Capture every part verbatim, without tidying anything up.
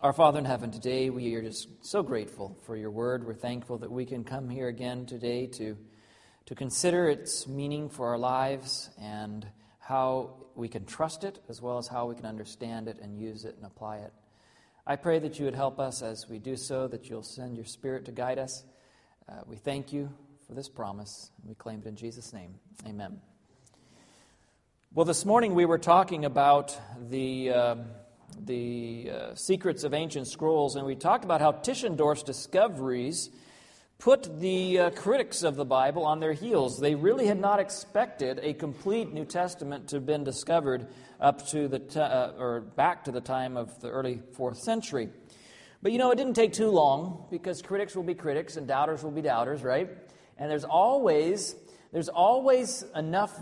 Our Father in heaven, today we are just so grateful for your word. We're thankful that we can come here again today to, to consider its meaning for our lives and how we can trust it, as well as how we can understand it and use it and apply it. I pray that you would help us as we do so, that you'll send your Spirit to guide us. Uh, we thank you for this promise, and we claim it in Jesus' name. Amen. Well, this morning we were talking about the... Uh, the uh, secrets of ancient scrolls, and we talked about how Tischendorf's discoveries put the uh, critics of the Bible on their heels. They really had not expected a complete New Testament to have been discovered up to the t- uh, or back to the time of the early fourth century. But you know, it didn't take too long, because critics will be critics and doubters will be doubters, right? And there's always there's always enough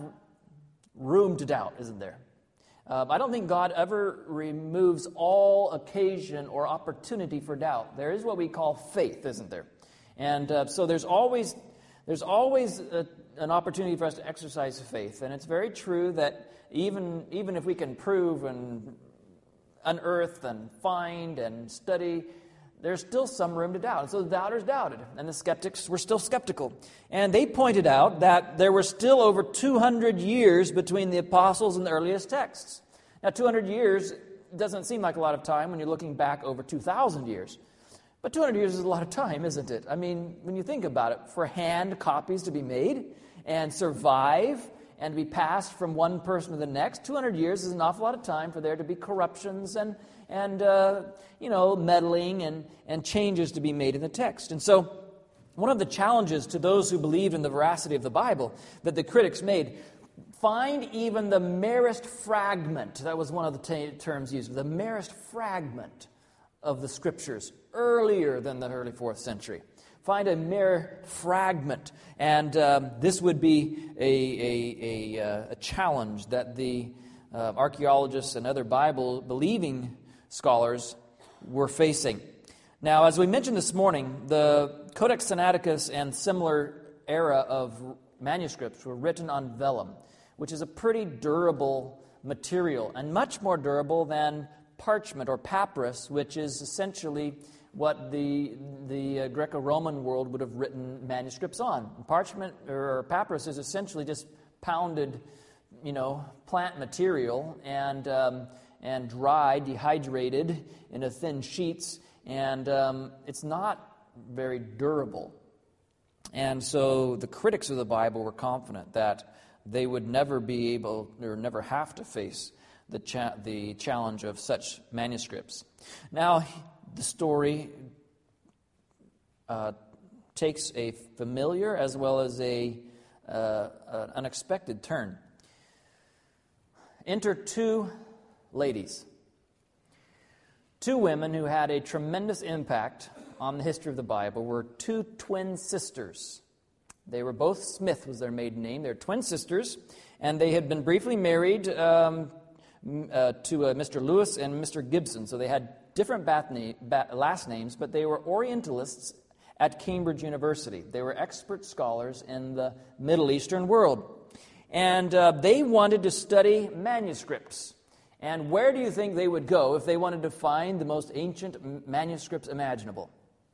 room to doubt, isn't there? Uh, I don't think God ever removes all occasion or opportunity for doubt. There is what we call faith, isn't there? And uh, so there's always there's always a, an opportunity for us to exercise faith. And it's very true that even even if we can prove and unearth and find and study, there's still some room to doubt. And so the doubters doubted, and the skeptics were still skeptical. And they pointed out that there were still over two hundred years between the apostles and the earliest texts. Now, two hundred years doesn't seem like a lot of time when you're looking back over two thousand years. But two hundred years is a lot of time, isn't it? I mean, when you think about it, for hand copies to be made and survive and be passed from one person to the next, two hundred years is an awful lot of time for there to be corruptions and and, uh, you know, meddling and, and changes to be made in the text. And so one of the challenges to those who believe in the veracity of the Bible that the critics made, find even the merest fragment, that was one of the t- terms used, the merest fragment of the Scriptures earlier than the early fourth century. Find a mere fragment. And um, this would be a, a, a, a challenge that the uh, archaeologists and other Bible-believing scholars were facing. Now, as we mentioned this morning, the Codex Sinaiticus and similar era of manuscripts were written on vellum, which is a pretty durable material, and much more durable than parchment or papyrus, which is essentially what the the uh, Greco-Roman world would have written manuscripts on. Parchment or papyrus is essentially just pounded, you know, plant material and um, and dried, dehydrated into thin sheets, and um, it's not very durable. And so the critics of the Bible were confident that they would never be able or never have to face the cha- the challenge of such manuscripts. Now, the story uh, takes a familiar as well as a uh, an unexpected turn. Enter two ladies, two women who had a tremendous impact on the history of the Bible. Were two twin sisters. They were both Smith was their maiden name. They're twin sisters, and they had been briefly married um, uh, to uh, Mister Lewis and Mister Gibson. So they had different bath na- ba- last names, but they were Orientalists at Cambridge University. They were expert scholars in the Middle Eastern world. And uh, they wanted to study manuscripts. And where do you think they would go if they wanted to find the most ancient m- manuscripts imaginable?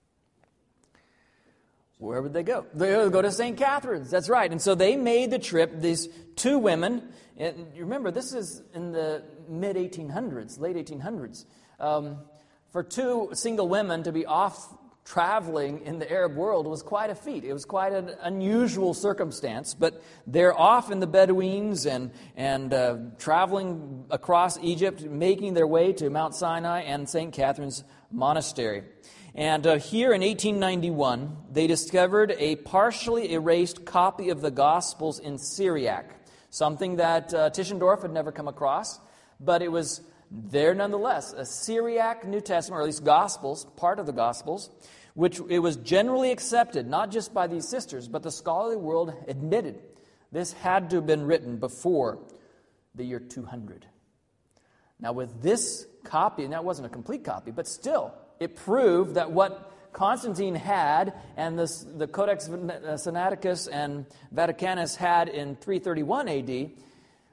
Where would they go? They would go to Saint Catherine's. That's right. And so they made the trip, these two women. And you remember, this is in the mid eighteen hundreds, late eighteen hundreds. Um, for two single women to be off traveling in the Arab world was quite a feat. It was quite an unusual circumstance, but they're off in the Bedouins and, and uh, traveling across Egypt, making their way to Mount Sinai and Saint Catherine's Monastery. And uh, here in eighteen ninety-one, they discovered a partially erased copy of the Gospels in Syriac, something that uh, Tischendorf had never come across, but it was there nonetheless, a Syriac New Testament, or at least Gospels, part of the Gospels, which it was generally accepted, not just by these sisters, but the scholarly world admitted this had to have been written before the year two hundred. Now with this copy, and that wasn't a complete copy, but still, it proved that what Constantine had and this, the Codex Sinaiticus and Vaticanus had in three thirty-one A D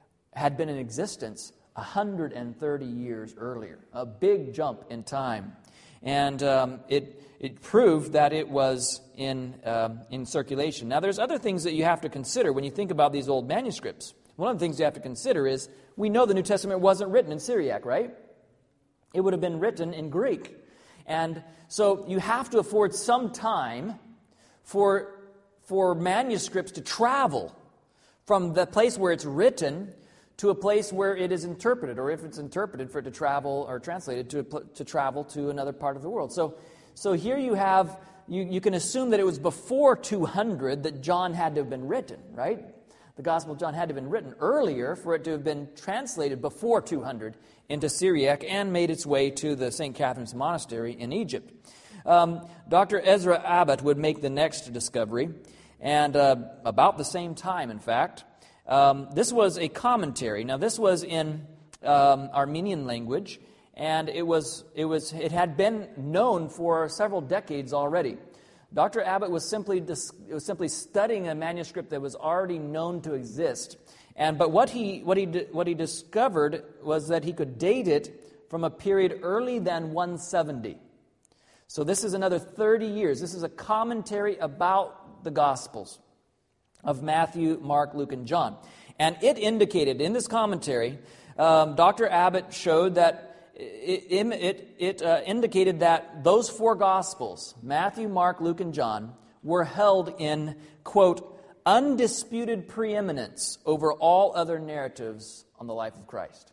had been in existence one hundred thirty years earlier. A big jump in time. And um, it it proved that it was in um, in circulation. Now, there's other things that you have to consider when you think about these old manuscripts. One of the things you have to consider is, we know the New Testament wasn't written in Syriac, right? It would have been written in Greek. And so you have to afford some time for, for manuscripts to travel from the place where it's written to a place where it is interpreted, or if it's interpreted, for it to travel or translated to, to travel to another part of the world. So, so here you have, you, you can assume that it was before two hundred that John had to have been written, right? The Gospel of John had to have been written earlier for it to have been translated before two hundred into Syriac and made its way to the Saint Catherine's Monastery in Egypt. Um, Doctor Ezra Abbott would make the next discovery, and uh, about the same time, in fact. Um, this was a commentary. Now, this was in um, Armenian language, and it was it was it had been known for several decades already. Doctor Abbott was simply dis- was simply studying a manuscript that was already known to exist, and but what he what he di- what he discovered was that he could date it from a period early than one seventy. So this is another thirty years. This is a commentary about the Gospels of Matthew, Mark, Luke, and John, and it indicated in this commentary, um, Doctor Abbott showed that. It, it, it uh, indicated that those four Gospels, Matthew, Mark, Luke, and John, were held in, quote, undisputed preeminence over all other narratives on the life of Christ.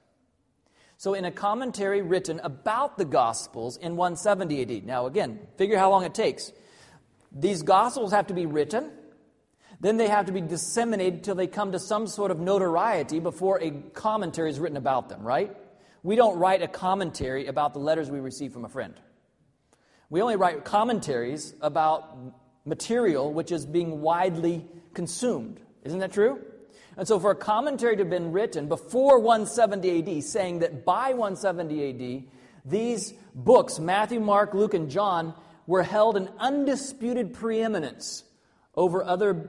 So in a commentary written about the Gospels in one seventy A D, now again, figure how long it takes. These Gospels have to be written, then they have to be disseminated till they come to some sort of notoriety before a commentary is written about them, right? We don't write a commentary about the letters we receive from a friend. We only write commentaries about material which is being widely consumed. Isn't that true? And so for a commentary to have been written before one seventy A D, saying that by one seventy A D, these books, Matthew, Mark, Luke, and John, were held in undisputed preeminence over other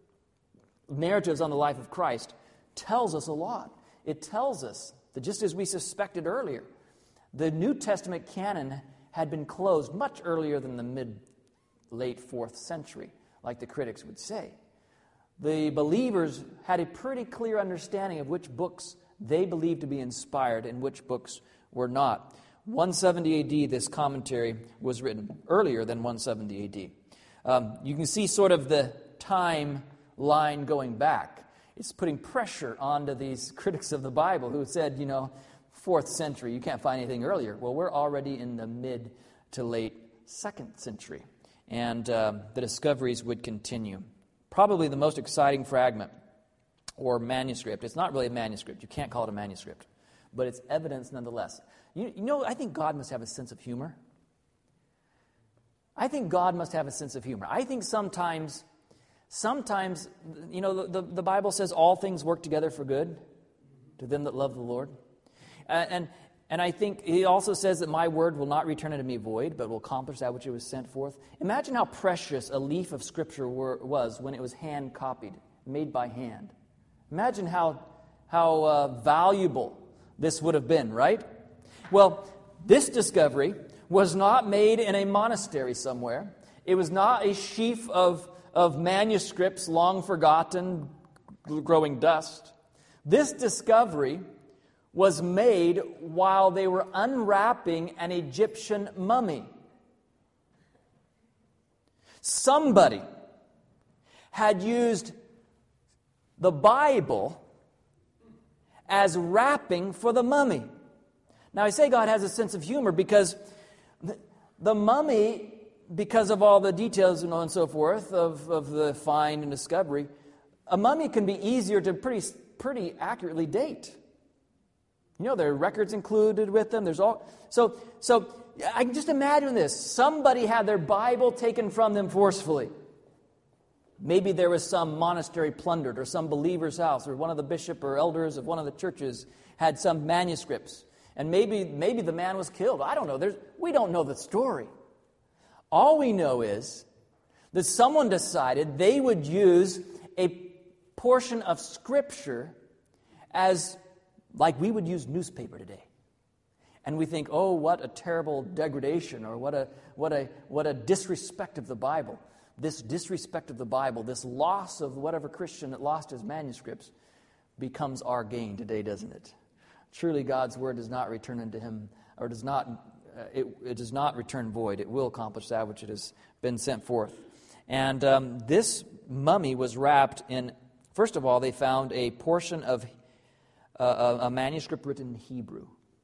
narratives on the life of Christ, tells us a lot. It tells us that just as we suspected earlier, the New Testament canon had been closed much earlier than the mid-late fourth century, like the critics would say. The believers had a pretty clear understanding of which books they believed to be inspired and which books were not. one seventy A D, this commentary was written earlier than one seventy A D. Um, you can see sort of the time line going back. It's putting pressure onto these critics of the Bible who said, you know, fourth century, you can't find anything earlier. Well, we're already in the mid to late second century, and um, the discoveries would continue. Probably the most exciting fragment or manuscript. It's not really a manuscript. You can't call it a manuscript, but it's evidence nonetheless. You, you know, I think God must have a sense of humor. I think God must have a sense of humor. I think sometimes... Sometimes, you know, the, the Bible says all things work together for good to them that love the Lord. Uh, and and I think he also says that my word will not return unto me void, but will accomplish that which it was sent forth. Imagine how precious a leaf of Scripture were, was when it was hand copied, made by hand. Imagine how, how uh, valuable this would have been, right? Well, this discovery was not made in a monastery somewhere. It was not a sheaf of of manuscripts long forgotten, growing dust. This discovery was made while they were unwrapping an Egyptian mummy. Somebody had used the Bible as wrapping for the mummy. Now, I say God has a sense of humor because the, the mummy, because of all the details and, and so forth of, of the find and discovery, a mummy can be easier to pretty pretty accurately date. You know, there are records included with them. There's all so so. I can just imagine this. Somebody had their Bible taken from them forcefully. Maybe there was some monastery plundered, or some believer's house, or one of the bishop or elders of one of the churches had some manuscripts, and maybe maybe the man was killed. I don't know. There's we don't know the story. All we know is that someone decided they would use a portion of Scripture as like we would use newspaper today. And we think, oh, what a terrible degradation, or what a what a what a disrespect of the Bible. This disrespect of the Bible, this loss of whatever Christian that lost his manuscripts, becomes our gain today, doesn't it? Truly, God's word does not return unto him, or does not uh, it, it does not return void. It will accomplish that which it has been sent forth. And um, this mummy was wrapped in. First of all, they found a portion of uh, a manuscript written in Hebrew.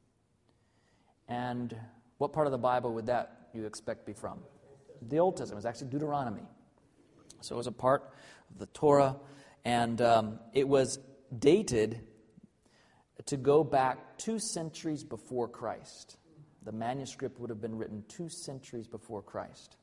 And what part of the Bible would that you expect be from? The Old Testament. It was actually Deuteronomy. So it was a part of the Torah, and um, it was dated to go back two centuries before Christ. The manuscript would have been written two centuries before Christ.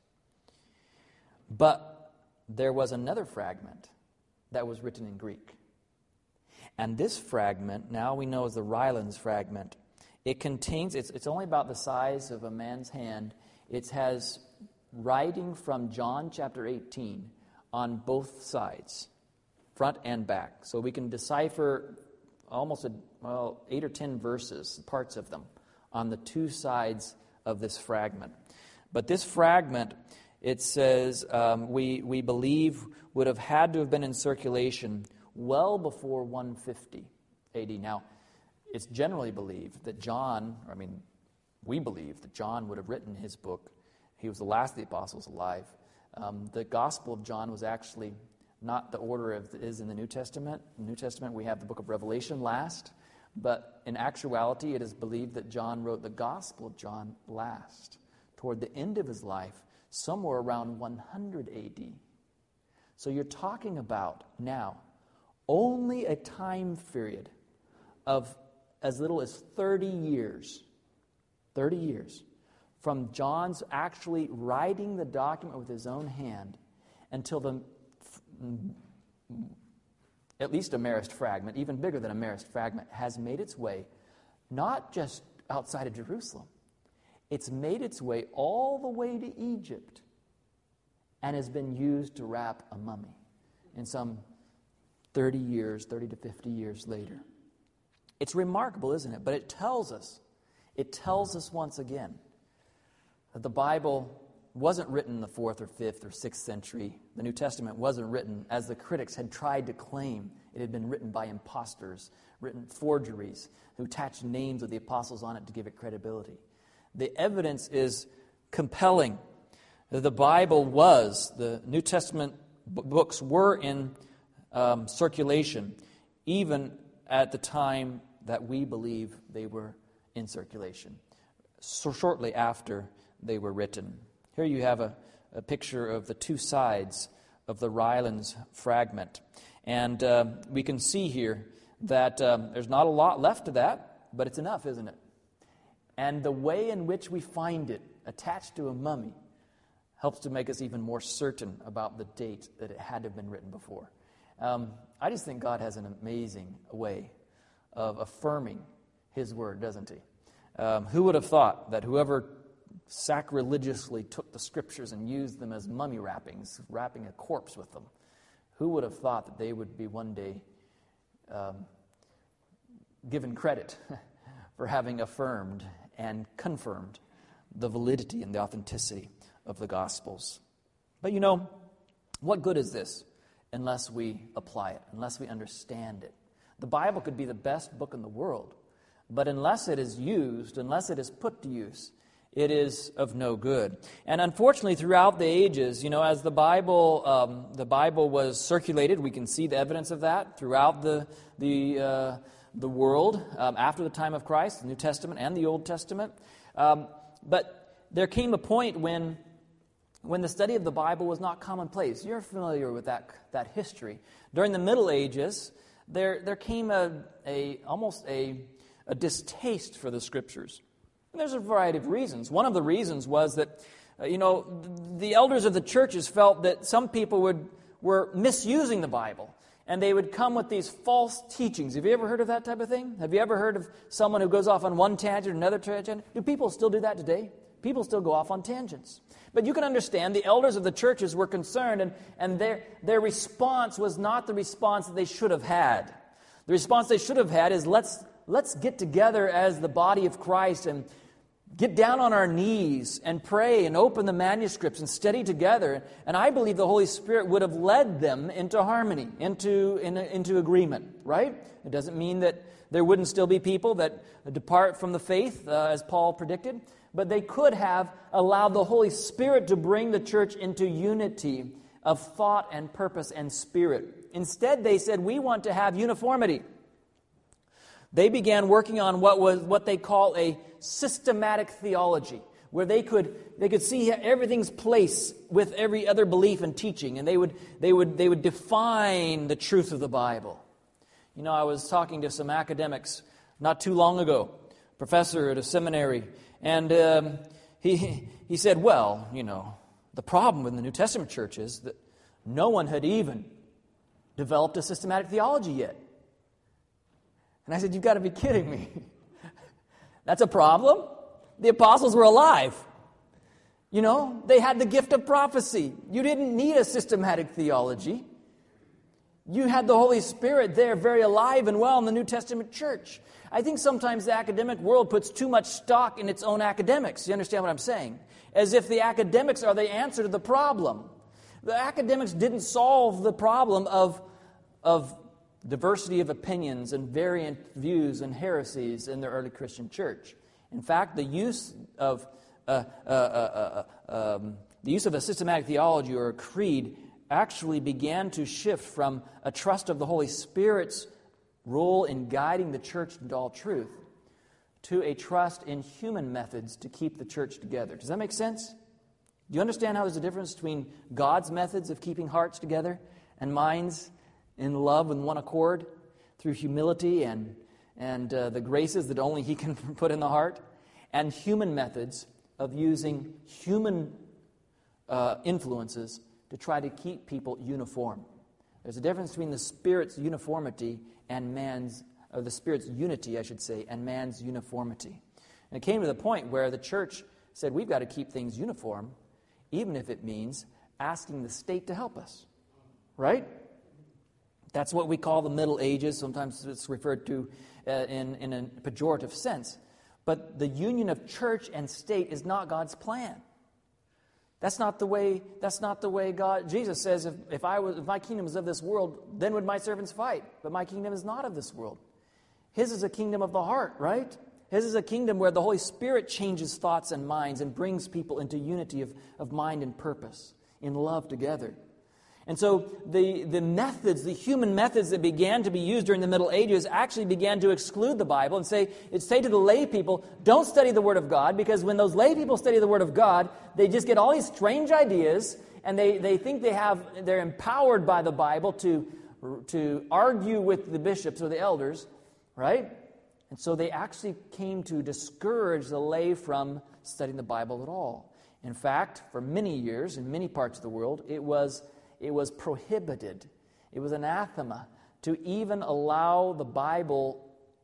But there was another fragment that was written in Greek. And this fragment, now we know as the Rylands fragment, it contains, it's, it's only about the size of a man's hand. It has writing from John chapter eighteen on both sides, front and back. So we can decipher almost a, well, eight or ten verses, parts of them, on the two sides of this fragment. But this fragment, it says, um, we, we believe would have had to have been in circulation well before one fifty A D. Now, it's generally believed that John, I mean, we believe that John would have written his book. He was the last of the apostles alive. Um, the Gospel of John was actually not the order of it is in the New Testament. In the New Testament, we have the book of Revelation last. But in actuality, it is believed that John wrote the Gospel of John last, toward the end of his life, somewhere around one hundred A D. So you're talking about now only a time period of as little as thirty years, thirty years, from John's actually writing the document with his own hand until the, at least a Marist fragment, even bigger than a Marist fragment, has made its way not just outside of Jerusalem. It's made its way all the way to Egypt and has been used to wrap a mummy in some thirty years, thirty to fifty years later. It's remarkable, isn't it? But it tells us, it tells us once again that the Bible wasn't written in the fourth or fifth or sixth century. The New Testament wasn't written as the critics had tried to claim. It had been written by imposters, written forgeries, who attached names of the apostles on it to give it credibility. The evidence is compelling. The Bible was, the New Testament b- books were in um, circulation, even at the time that we believe they were in circulation, so shortly after they were written. Here you have a, a picture of the two sides of the Rylands fragment. And uh, we can see here that um, there's not a lot left of that, but it's enough, isn't it? And the way in which we find it attached to a mummy helps to make us even more certain about the date that it had to have been written before. Um, I just think God has an amazing way of affirming His Word, doesn't He? Um, who would have thought that whoever sacrilegiously took the Scriptures and used them as mummy wrappings, wrapping a corpse with them, who would have thought that they would be one day um, given credit for having affirmed and confirmed the validity and the authenticity of the Gospels? But you know, what good is this unless we apply it, unless we understand it? The Bible could be the best book in the world, but unless it is used, unless it is put to use, it is of no good. And unfortunately, throughout the ages, you know, as the Bible um, the Bible was circulated, we can see the evidence of that throughout the the uh, the world um, after the time of Christ, the New Testament and the Old Testament. Um, but there came a point when when the study of the Bible was not commonplace. You're familiar with that that history. During the Middle Ages, there there came a a almost a a distaste for the Scriptures. And there's a variety of reasons. One of the reasons was that, uh, you know, the elders of the churches felt that some people would were misusing the Bible, and they would come with these false teachings. Have you ever heard of that type of thing? Have you ever heard of someone who goes off on one tangent, another tangent? Do people still do that today? People still go off on tangents. But you can understand the elders of the churches were concerned, and, and their, their response was not the response that they should have had. The response they should have had is, let's let's get together as the body of Christ and get down on our knees and pray and open the manuscripts and study together. And I believe the Holy Spirit would have led them into harmony, into, in, into agreement, right? It doesn't mean that there wouldn't still be people that depart from the faith, uh, as Paul predicted, but they could have allowed the Holy Spirit to bring the church into unity of thought and purpose and spirit. Instead, they said, we want to have uniformity. They began working on what was what they call a systematic theology, where they could they could see everything's place with every other belief and teaching, and they would they would they would define the truth of the Bible. You know, I was talking to some academics not too long ago, professor at a seminary, and um, he he said, well, you know, the problem with the New Testament church is that no one had even developed a systematic theology yet. And I said, you've got to be kidding me. That's a problem? The apostles were alive. You know, they had the gift of prophecy. You didn't need a systematic theology. You had the Holy Spirit there very alive and well in the New Testament church. I think sometimes the academic world puts too much stock in its own academics. You understand what I'm saying? As if the academics are the answer to the problem. The academics didn't solve the problem of, of diversity of opinions and variant views and heresies in the early Christian church. In fact, the use of uh, uh, uh, uh, um, the use of a systematic theology or a creed actually began to shift from a trust of the Holy Spirit's role in guiding the church into all truth to a trust in human methods to keep the church together. Does that make sense? Do you understand how there's a difference between God's methods of keeping hearts together and minds in love and one accord through humility and, and uh, the graces that only He can put in the heart, and human methods of using human uh, influences to try to keep people uniform? There's a difference between the Spirit's uniformity and man's, or the Spirit's unity, I should say, and man's uniformity. And it came to the point where the church said, we've got to keep things uniform, even if it means asking the state to help us. Right? That's what we call the Middle Ages. Sometimes it's referred to uh, in, in a pejorative sense. But the union of church and state is not God's plan. That's not the way, that's not the way God... Jesus says, if, if, I was, if my kingdom is of this world, then would my servants fight. But my kingdom is not of this world. His is a kingdom of the heart, right? His is a kingdom where the Holy Spirit changes thoughts and minds and brings people into unity of, of mind and purpose, in love together. And so the, the methods, the human methods that began to be used during the Middle Ages actually began to exclude the Bible and say, say to the lay people, don't study the Word of God, because when those lay people study the Word of God, they just get all these strange ideas, and they, they think they have, they're empowered by the Bible to, to argue with the bishops or the elders, right? And so they actually came to discourage the lay from studying the Bible at all. In fact, for many years, in many parts of the world, it was It was prohibited. It was anathema to even allow the Bible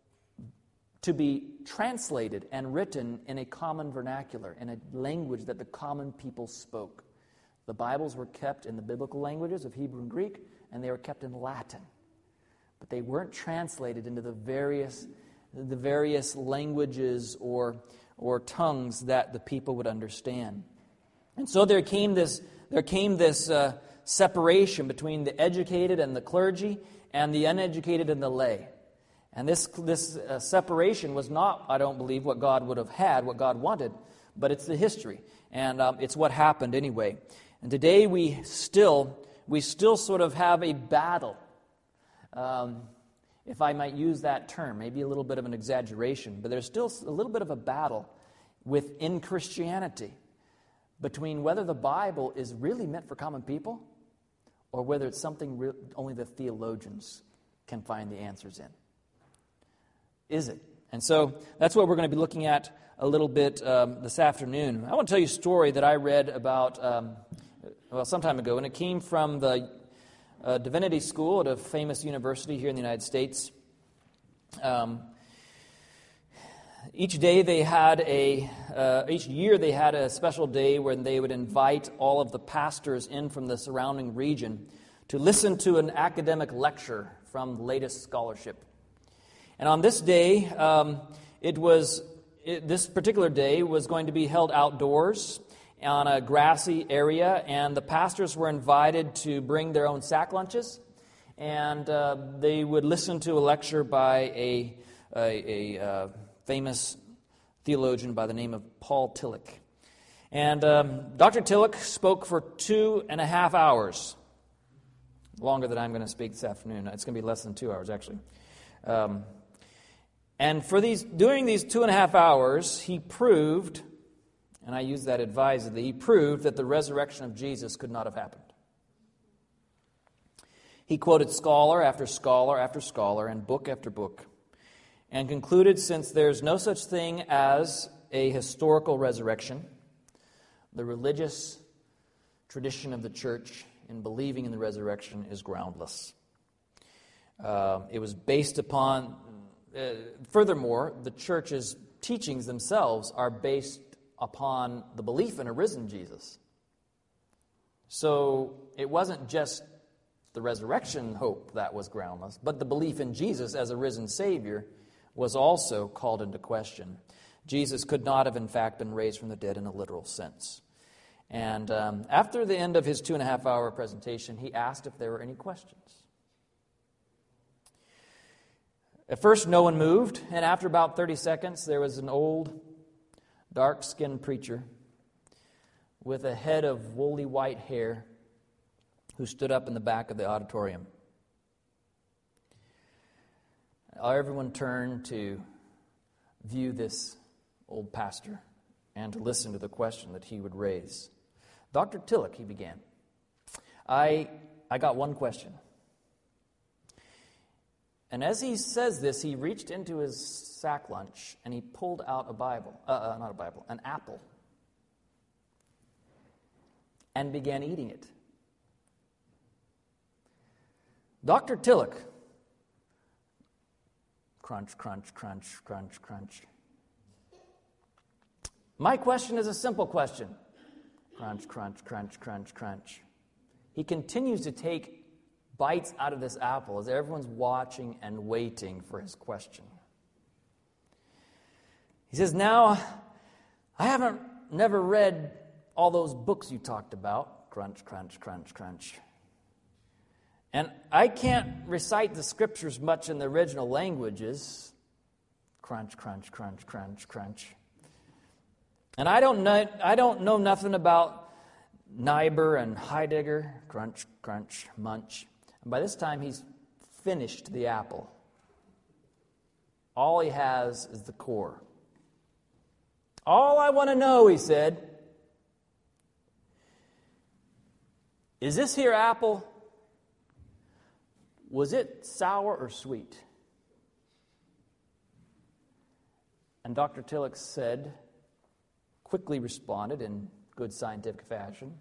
to be translated and written in a common vernacular, in a language that the common people spoke. The Bibles were kept in the biblical languages of Hebrew and Greek, and they were kept in Latin. But they weren't translated into the various, the various languages or, or tongues that the people would understand. And so there came this, there came this uh, separation between the educated and the clergy and the uneducated and the lay. And this, this uh, separation was not, I don't believe, what God would have had, what God wanted, but it's the history. And um, it's what happened anyway. And today we still, we still sort of have a battle, um, if I might use that term, maybe a little bit of an exaggeration, but there's still a little bit of a battle within Christianity between whether the Bible is really meant for common people or whether it's something re- only the theologians can find the answers in. Is it? And so that's what we're going to be looking at a little bit um, this afternoon. I want to tell you a story that I read about, um, well, some time ago, and it came from the uh, Divinity School at a famous university here in the United States. Um, each day they had a, uh, each year they had a special day when they would invite all of the pastors in from the surrounding region to listen to an academic lecture from the latest scholarship. And on this day, um, it was it, this particular day was going to be held outdoors on a grassy area, and the pastors were invited to bring their own sack lunches, and uh, they would listen to a lecture by a, a, a uh, famous theologian by the name of Paul Tillich. And um, Doctor Tillich spoke for two and a half hours, longer than I'm going to speak this afternoon. It's going to be less than two hours, actually. Um, and for these, during these two and a half hours, he proved, and I use that advisedly, he proved that the resurrection of Jesus could not have happened. He quoted scholar after scholar after scholar and book after book, and concluded, since there's no such thing as a historical resurrection, the religious tradition of the church in believing in the resurrection is groundless. Uh, it was based upon, uh, furthermore, the church's teachings themselves are based upon the belief in a risen Jesus. So it wasn't just the resurrection hope that was groundless, but the belief in Jesus as a risen Savior was also called into question. Jesus could not have, in fact, been raised from the dead in a literal sense. And um, after the end of his two and a half hour presentation, he asked if there were any questions. At first, no one moved, and after about thirty seconds, there was an old, dark-skinned preacher with a head of woolly white hair who stood up in the back of the auditorium. Everyone turned to view this old pastor and to listen to the question that he would raise. Doctor Tillich, he began, I, I got one question. And as he says this, he reached into his sack lunch and he pulled out a Bible, uh, uh, not a Bible, an apple, and began eating it. Doctor Tillich, crunch, crunch, crunch, crunch, crunch. My question is a simple question. Crunch, crunch, crunch, crunch, crunch. He continues to take bites out of this apple as everyone's watching and waiting for his question. He says, now, I haven't never read all those books you talked about. Crunch, crunch, crunch, crunch. And I can't recite the scriptures much in the original languages. Crunch, crunch, crunch, crunch, crunch. And I don't know, I don't know nothing about Niebuhr and Heidegger. Crunch, crunch, munch. And by this time, he's finished the apple. All he has is the core. All I want to know, he said, is this here apple, was it sour or sweet? And Doctor Tillich said, quickly responded in good scientific fashion,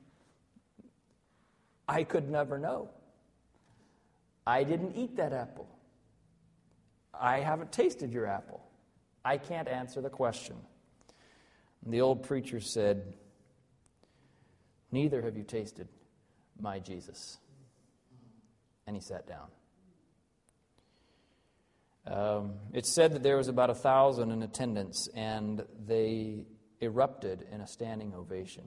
I could never know. I didn't eat that apple. I haven't tasted your apple. I can't answer the question. And the old preacher said, neither have you tasted my Jesus. And he sat down. Um, it's said that there was about a thousand in attendance, and they erupted in a standing ovation.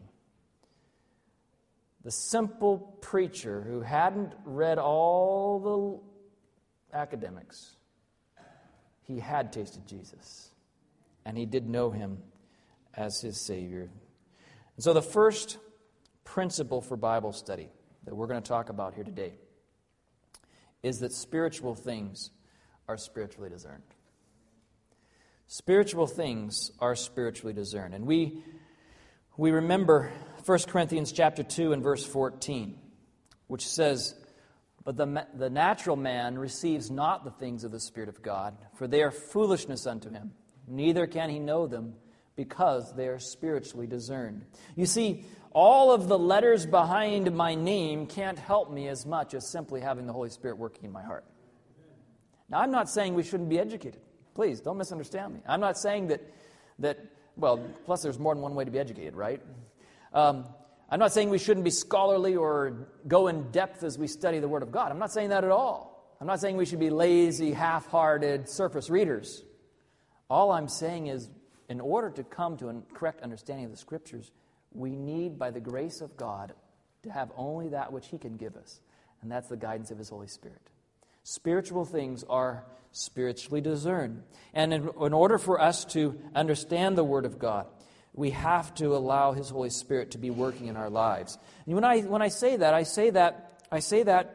The simple preacher who hadn't read all the academics, he had tasted Jesus, and he did know him as his Savior. And so the first principle for Bible study that we're going to talk about here today is that spiritual things are spiritually discerned. Spiritual things are spiritually discerned. And we we remember First Corinthians chapter two and verse fourteen, which says, But the, the natural man receives not the things of the Spirit of God, for they are foolishness unto him. Neither can he know them, because they are spiritually discerned. You see, all of the letters behind my name can't help me as much as simply having the Holy Spirit working in my heart. Now, I'm not saying we shouldn't be educated. Please, don't misunderstand me. I'm not saying that, that well, plus there's more than one way to be educated, right? Um, I'm not saying we shouldn't be scholarly or go in depth as we study the Word of God. I'm not saying that at all. I'm not saying we should be lazy, half-hearted surface readers. All I'm saying is, in order to come to a correct understanding of the Scriptures, we need, by the grace of God, to have only that which He can give us, and that's the guidance of His Holy Spirit. Spiritual things are spiritually discerned. And in, in order for us to understand the Word of God, we have to allow His Holy Spirit to be working in our lives. And when I when I say that, I say that I say that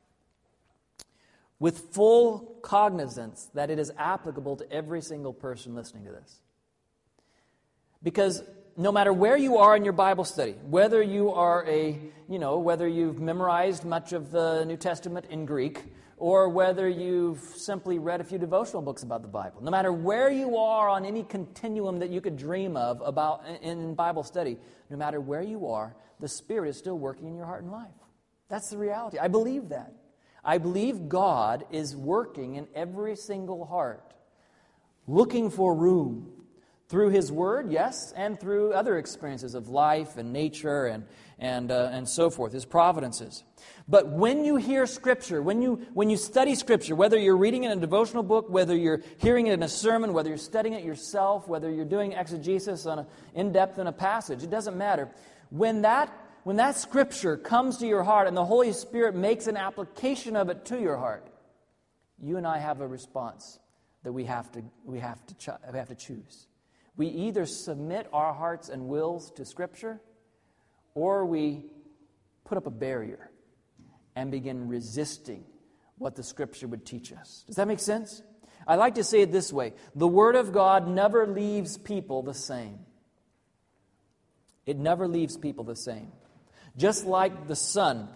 with full cognizance that it is applicable to every single person listening to this. Because no matter where you are in your Bible study, whether you are a, you know, whether you've memorized much of the New Testament in Greek, or whether you've simply read a few devotional books about the Bible, no matter where you are on any continuum that you could dream of about in Bible study, no matter where you are, the Spirit is still working in your heart and life. That's the reality. I believe that. I believe God is working in every single heart, looking for room through His Word, yes, and through other experiences of life and nature and and uh, and so forth, His providences. But when you hear Scripture, when you when you study Scripture, whether you're reading it in a devotional book, whether you're hearing it in a sermon, whether you're studying it yourself, whether you're doing exegesis on a, in depth in a passage, it doesn't matter. When that when that Scripture comes to your heart and the Holy Spirit makes an application of it to your heart, you and I have a response that we have to we have to cho- we have to choose. We either submit our hearts and wills to Scripture, or we put up a barrier and begin resisting what the Scripture would teach us. Does that make sense? I like to say it this way. The Word of God never leaves people the same. It never leaves people the same. Just like the sun.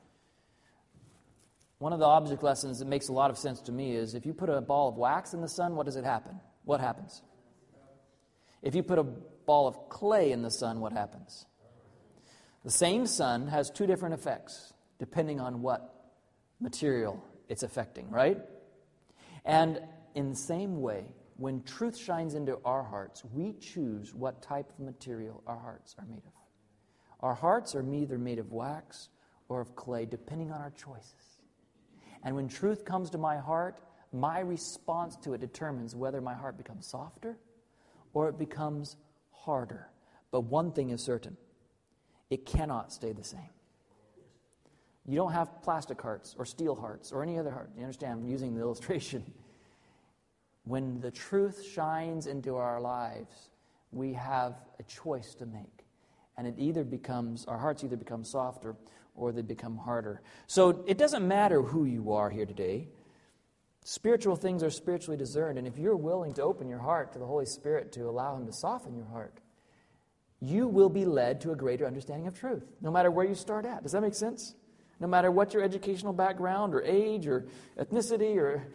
One of the object lessons that makes a lot of sense to me is if you put a ball of wax in the sun, what does it happen? What happens? If you put a ball of clay in the sun, what happens? The same sun has two different effects, depending on what material it's affecting, right? And in the same way, when truth shines into our hearts, we choose what type of material our hearts are made of. Our hearts are either made of wax or of clay, depending on our choices. And when truth comes to my heart, my response to it determines whether my heart becomes softer or it becomes harder. But one thing is certain. It cannot stay the same. You don't have plastic hearts or steel hearts or any other heart. You understand? I'm using the illustration. When the truth shines into our lives, we have a choice to make. And it either becomes, our hearts either become softer or they become harder. So it doesn't matter who you are here today. Spiritual things are spiritually discerned, and if you're willing to open your heart to the Holy Spirit to allow Him to soften your heart, you will be led to a greater understanding of truth, no matter where you start at. Does that make sense? No matter what your educational background or age or ethnicity or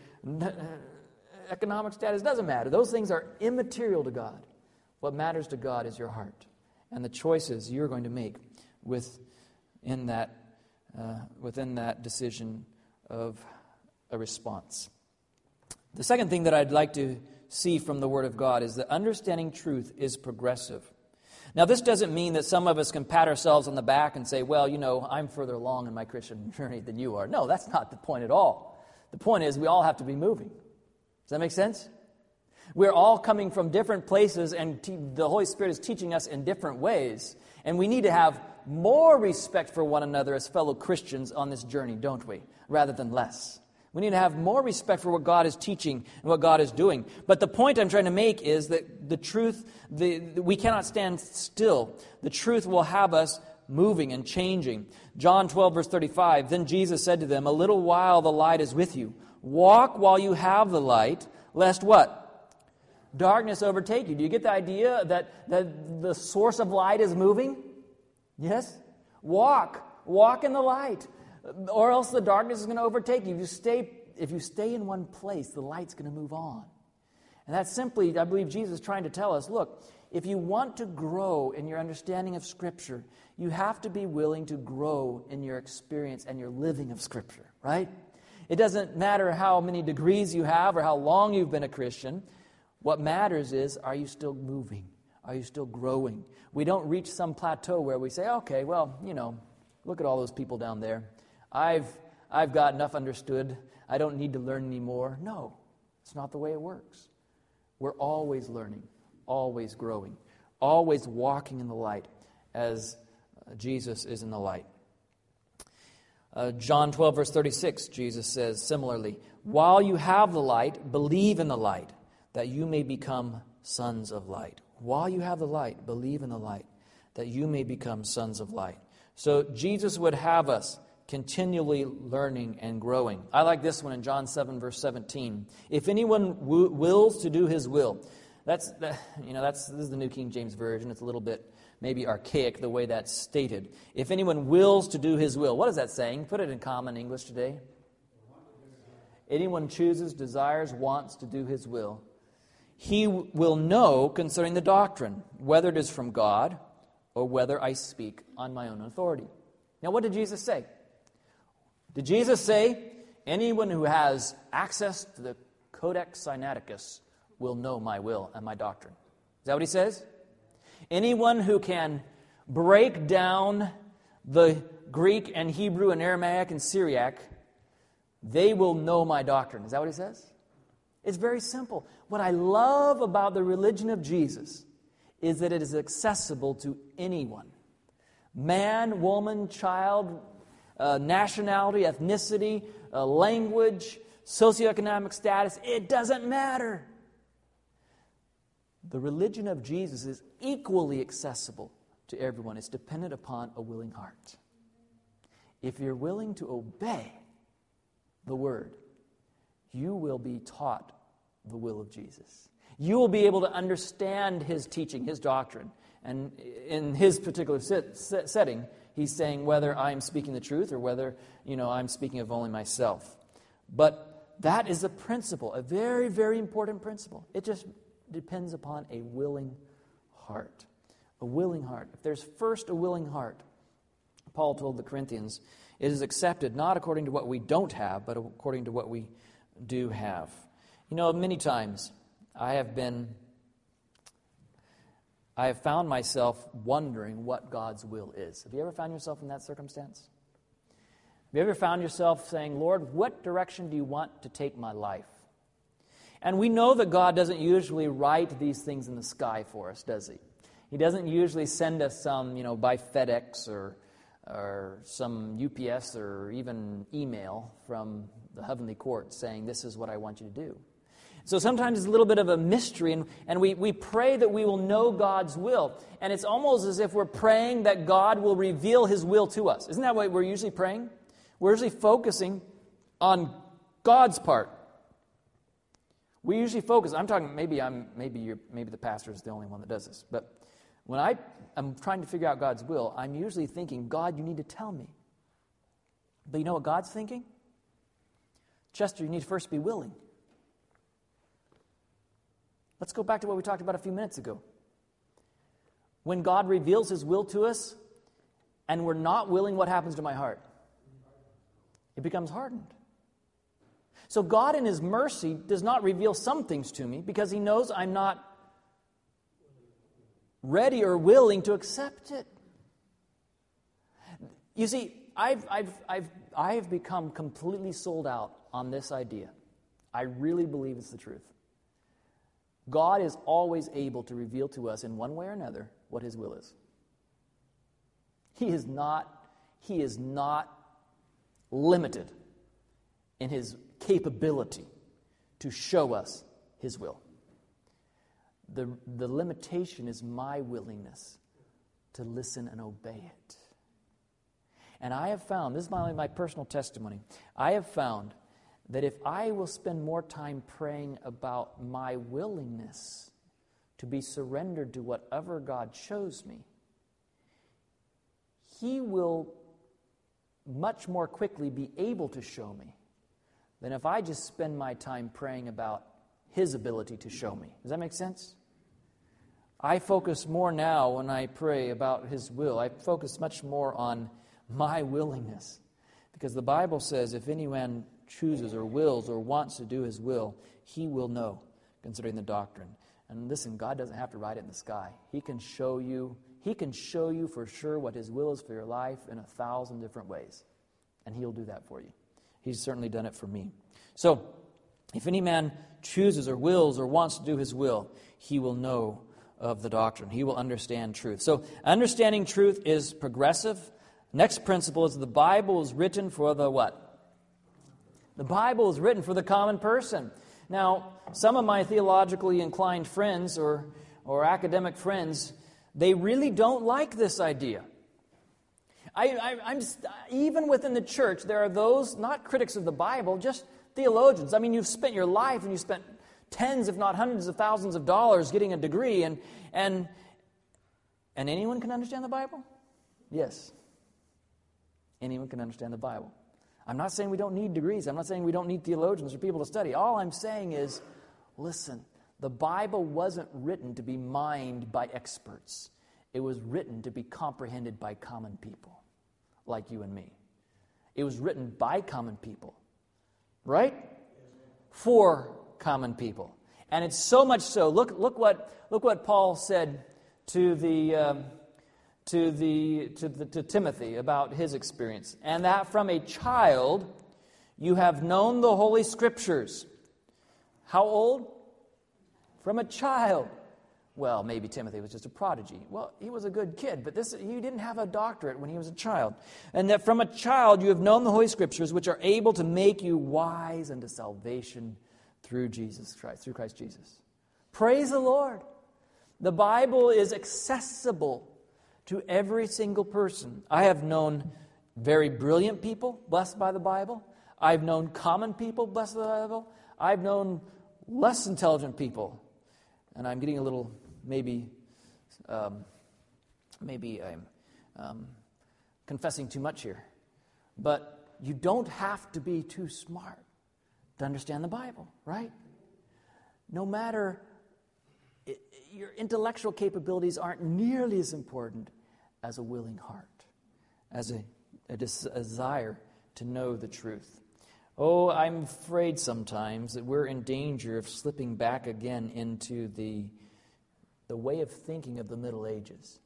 economic status, doesn't matter. Those things are immaterial to God. What matters to God is your heart and the choices you're going to make within that, uh, within that decision of a response. The second thing that I'd like to see from the Word of God is that understanding truth is progressive. Now, this doesn't mean that some of us can pat ourselves on the back and say, well, you know, I'm further along in my Christian journey than you are. No, that's not the point at all. The point is we all have to be moving. Does that make sense? We're all coming from different places, and te- the Holy Spirit is teaching us in different ways. And we need to have more respect for one another as fellow Christians on this journey, don't we? Rather than less. We need to have more respect for what God is teaching and what God is doing. But the point I'm trying to make is that the truth, the, we cannot stand still. The truth will have us moving and changing. John twelve, verse thirty-five, then Jesus said to them, a little while the light is with you. Walk while you have the light, lest what? Darkness overtake you. Do you get the idea that, that the source of light is moving? Yes? Walk. Walk in the light. Or else the darkness is going to overtake you. If you stay, if you stay in one place, the light's going to move on. And that's simply, I believe Jesus is trying to tell us, look, if you want to grow in your understanding of Scripture, you have to be willing to grow in your experience and your living of Scripture, right? It doesn't matter how many degrees you have or how long you've been a Christian. What matters is, are you still moving? Are you still growing? We don't reach some plateau where we say, okay, well, you know, look at all those people down there. I've I've got enough understood. I don't need to learn anymore. No, it's not the way it works. We're always learning, always growing, always walking in the light as Jesus is in the light. Uh, John twelve, verse thirty-six, Jesus says similarly, while you have the light, believe in the light, that you may become sons of light. While you have the light, believe in the light, that you may become sons of light. So Jesus would have us continually learning and growing. I like this one in John seven, verse seventeen. If anyone w- wills to do his will, that's that, you know that's this is the New King James Version. It's a little bit maybe archaic the way that's stated. If anyone wills to do his will, what is that saying? Put it in common English today. Anyone chooses, desires, wants to do his will, he w- will know concerning the doctrine, whether it is from God or whether I speak on my own authority. Now, what did Jesus say? Did Jesus say, anyone who has access to the Codex Sinaiticus will know my will and my doctrine? Is that what he says? Anyone who can break down the Greek and Hebrew and Aramaic and Syriac, they will know my doctrine. Is that what he says? It's very simple. What I love about the religion of Jesus is that it is accessible to anyone. Man, woman, child, uh, nationality, ethnicity, uh, language, socioeconomic status, it doesn't matter. The religion of Jesus is equally accessible to everyone. It's dependent upon a willing heart. If you're willing to obey the Word, you will be taught the will of Jesus. You will be able to understand His teaching, His doctrine. And in His particular set, set, setting, He's saying whether I'm speaking the truth or whether, you know, I'm speaking of only myself. But that is a principle, a very, very important principle. It just depends upon a willing heart. A willing heart. If there's first a willing heart, Paul told the Corinthians, it is accepted not according to what we don't have, but according to what we do have. You know, many times I have been, I have found myself wondering what God's will is. Have you ever found yourself in that circumstance? Have you ever found yourself saying, Lord, what direction do you want to take my life? And we know that God doesn't usually write these things in the sky for us, does He? He doesn't usually send us some, you know, by FedEx or or some U P S or even email from the heavenly court saying, this is what I want you to do. So sometimes it's a little bit of a mystery, and, and we, we pray that we will know God's will. And it's almost as if we're praying that God will reveal His will to us. Isn't that what we're usually praying? We're usually focusing on God's part. We usually focus, I'm talking, maybe I'm, maybe you're, maybe the pastor is the only one that does this, but when I am trying to figure out God's will, I'm usually thinking, God, you need to tell me. But you know what God's thinking? Chester, you need to first be willing. Let's go back to what we talked about a few minutes ago. When God reveals His will to us, and we're not willing, what happens to my heart? It becomes hardened. So God in His mercy does not reveal some things to me because He knows I'm not ready or willing to accept it. You see, I've, I've, I've, I've become completely sold out on this idea. I really believe it's the truth. God is always able to reveal to us in one way or another what His will is. He is not, He is not limited in His capability to show us His will. The, the limitation is my willingness to listen and obey it. And I have found, this is my, my personal testimony, I have found that if I will spend more time praying about my willingness to be surrendered to whatever God shows me, He will much more quickly be able to show me than if I just spend my time praying about His ability to show me. Does that make sense? I focus more now when I pray about His will. I focus much more on my willingness. Because the Bible says if anyone chooses or wills or wants to do His will, he will know, considering the doctrine. And listen, God doesn't have to write it in the sky. He can show you, He can show you for sure what His will is for your life in a thousand different ways. And He'll do that for you. He's certainly done it for me. So, if any man chooses or wills or wants to do his will, he will know of the doctrine. He will understand truth. So, understanding truth is progressive. Next principle is the Bible is written for the what? The Bible is written for the common person. Now, some of my theologically inclined friends or, or academic friends, they really don't like this idea. I, I, I'm even within the church, there are those, not critics of the Bible, just theologians. I mean, you've spent your life and you've spent tens, if not hundreds of thousands of dollars getting a degree, and and and anyone can understand the Bible? Yes. Anyone can understand the Bible. I'm not saying we don't need degrees. I'm not saying we don't need theologians or people to study. All I'm saying is, listen, the Bible wasn't written to be mined by experts. It was written to be comprehended by common people like you and me. It was written by common people, right? For common people. And it's so much so. Look, look what, look what Paul said to the, um, to the, to the, to Timothy about his experience. And that from a child you have known the Holy Scriptures. How old? From a child. Well, maybe Timothy was just a prodigy. Well, he was a good kid, but this he didn't have a doctorate when he was a child. And that from a child you have known the Holy Scriptures, which are able to make you wise unto salvation through Jesus Christ, through Christ Jesus. Praise the Lord. The Bible is accessible to every single person. I have known very brilliant people blessed by the Bible. I've known common people blessed by the Bible. I've known less intelligent people. And I'm getting a little, maybe, um, maybe I'm um, confessing too much here. But you don't have to be too smart to understand the Bible, right? No matter, it, your intellectual capabilities aren't nearly as important as a willing heart, as a, a des- a desire to know the truth. Oh, I'm afraid sometimes that we're in danger of slipping back again into the, the way of thinking of the Middle Ages.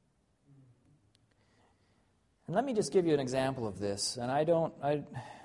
And let me just give you an example of this. And I don't, I,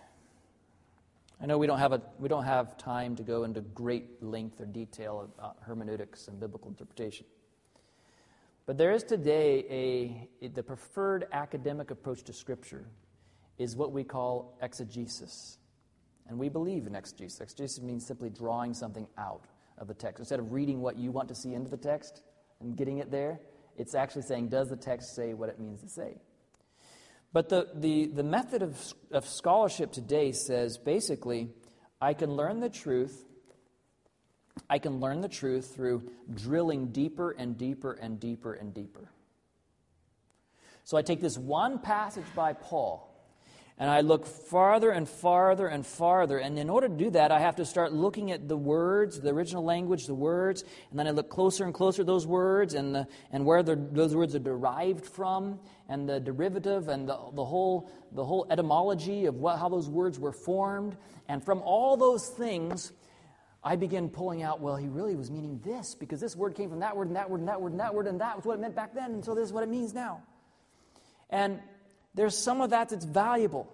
I know we don't have a, we don't have time to go into great length or detail about hermeneutics and biblical interpretation. But there is today a, the preferred academic approach to Scripture is what we call exegesis. And we believe in exegesis. Exegesis means simply drawing something out of the text. Instead of reading what you want to see into the text and getting it there, it's actually saying, does the text say what it means to say? But the, the, the method of, of scholarship today says, basically, I can learn the truth. I can learn the truth through drilling deeper and deeper and deeper and deeper. So I take this one passage by Paul, and I look farther and farther and farther. And in order to do that, I have to start looking at the words, the original language, the words. And then I look closer and closer at those words and the, and where the, those words are derived from, and the derivative and the, the whole the whole etymology of what, how those words were formed. And from all those things, I begin pulling out, well, he really was meaning this, because this word came from that word and that word and that word and that word, and that was what it meant back then, and so this is what it means now. And there's some of that that's valuable.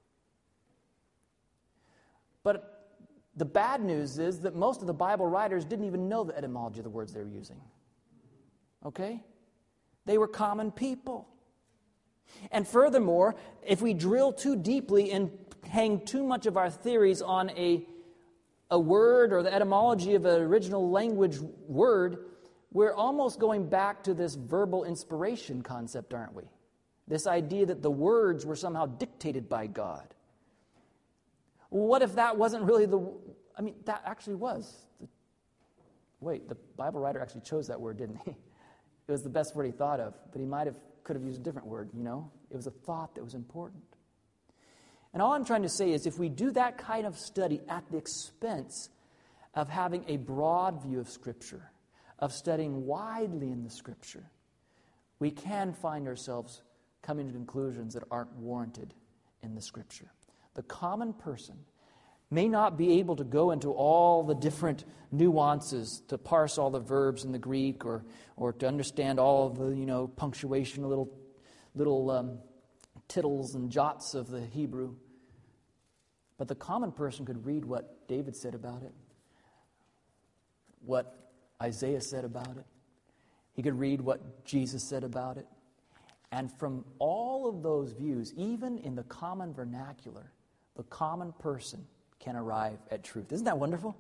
But the bad news is that most of the Bible writers didn't even know the etymology of the words they were using. Okay? They were common people. And furthermore, if we drill too deeply and hang too much of our theories on a, a word or the etymology of an original language word, we're almost going back to this verbal inspiration concept, aren't we? This idea that the words were somehow dictated by God. What if that wasn't really the... I mean, that actually was. The, wait, the Bible writer actually chose that word, didn't he? It was the best word he thought of, but he might have could have used a different word, you know? It was a thought that was important. And all I'm trying to say is if we do that kind of study at the expense of having a broad view of Scripture, of studying widely in the Scripture, we can find ourselves coming to conclusions that aren't warranted in the Scripture. The common person may not be able to go into all the different nuances to parse all the verbs in the Greek or or to understand all of the, you know, punctuation, little little um, tittles and jots of the Hebrew. But the common person could read what David said about it, what Isaiah said about it. He could read what Jesus said about it. And from all of those views, even in the common vernacular, the common person can arrive at truth. Isn't that wonderful?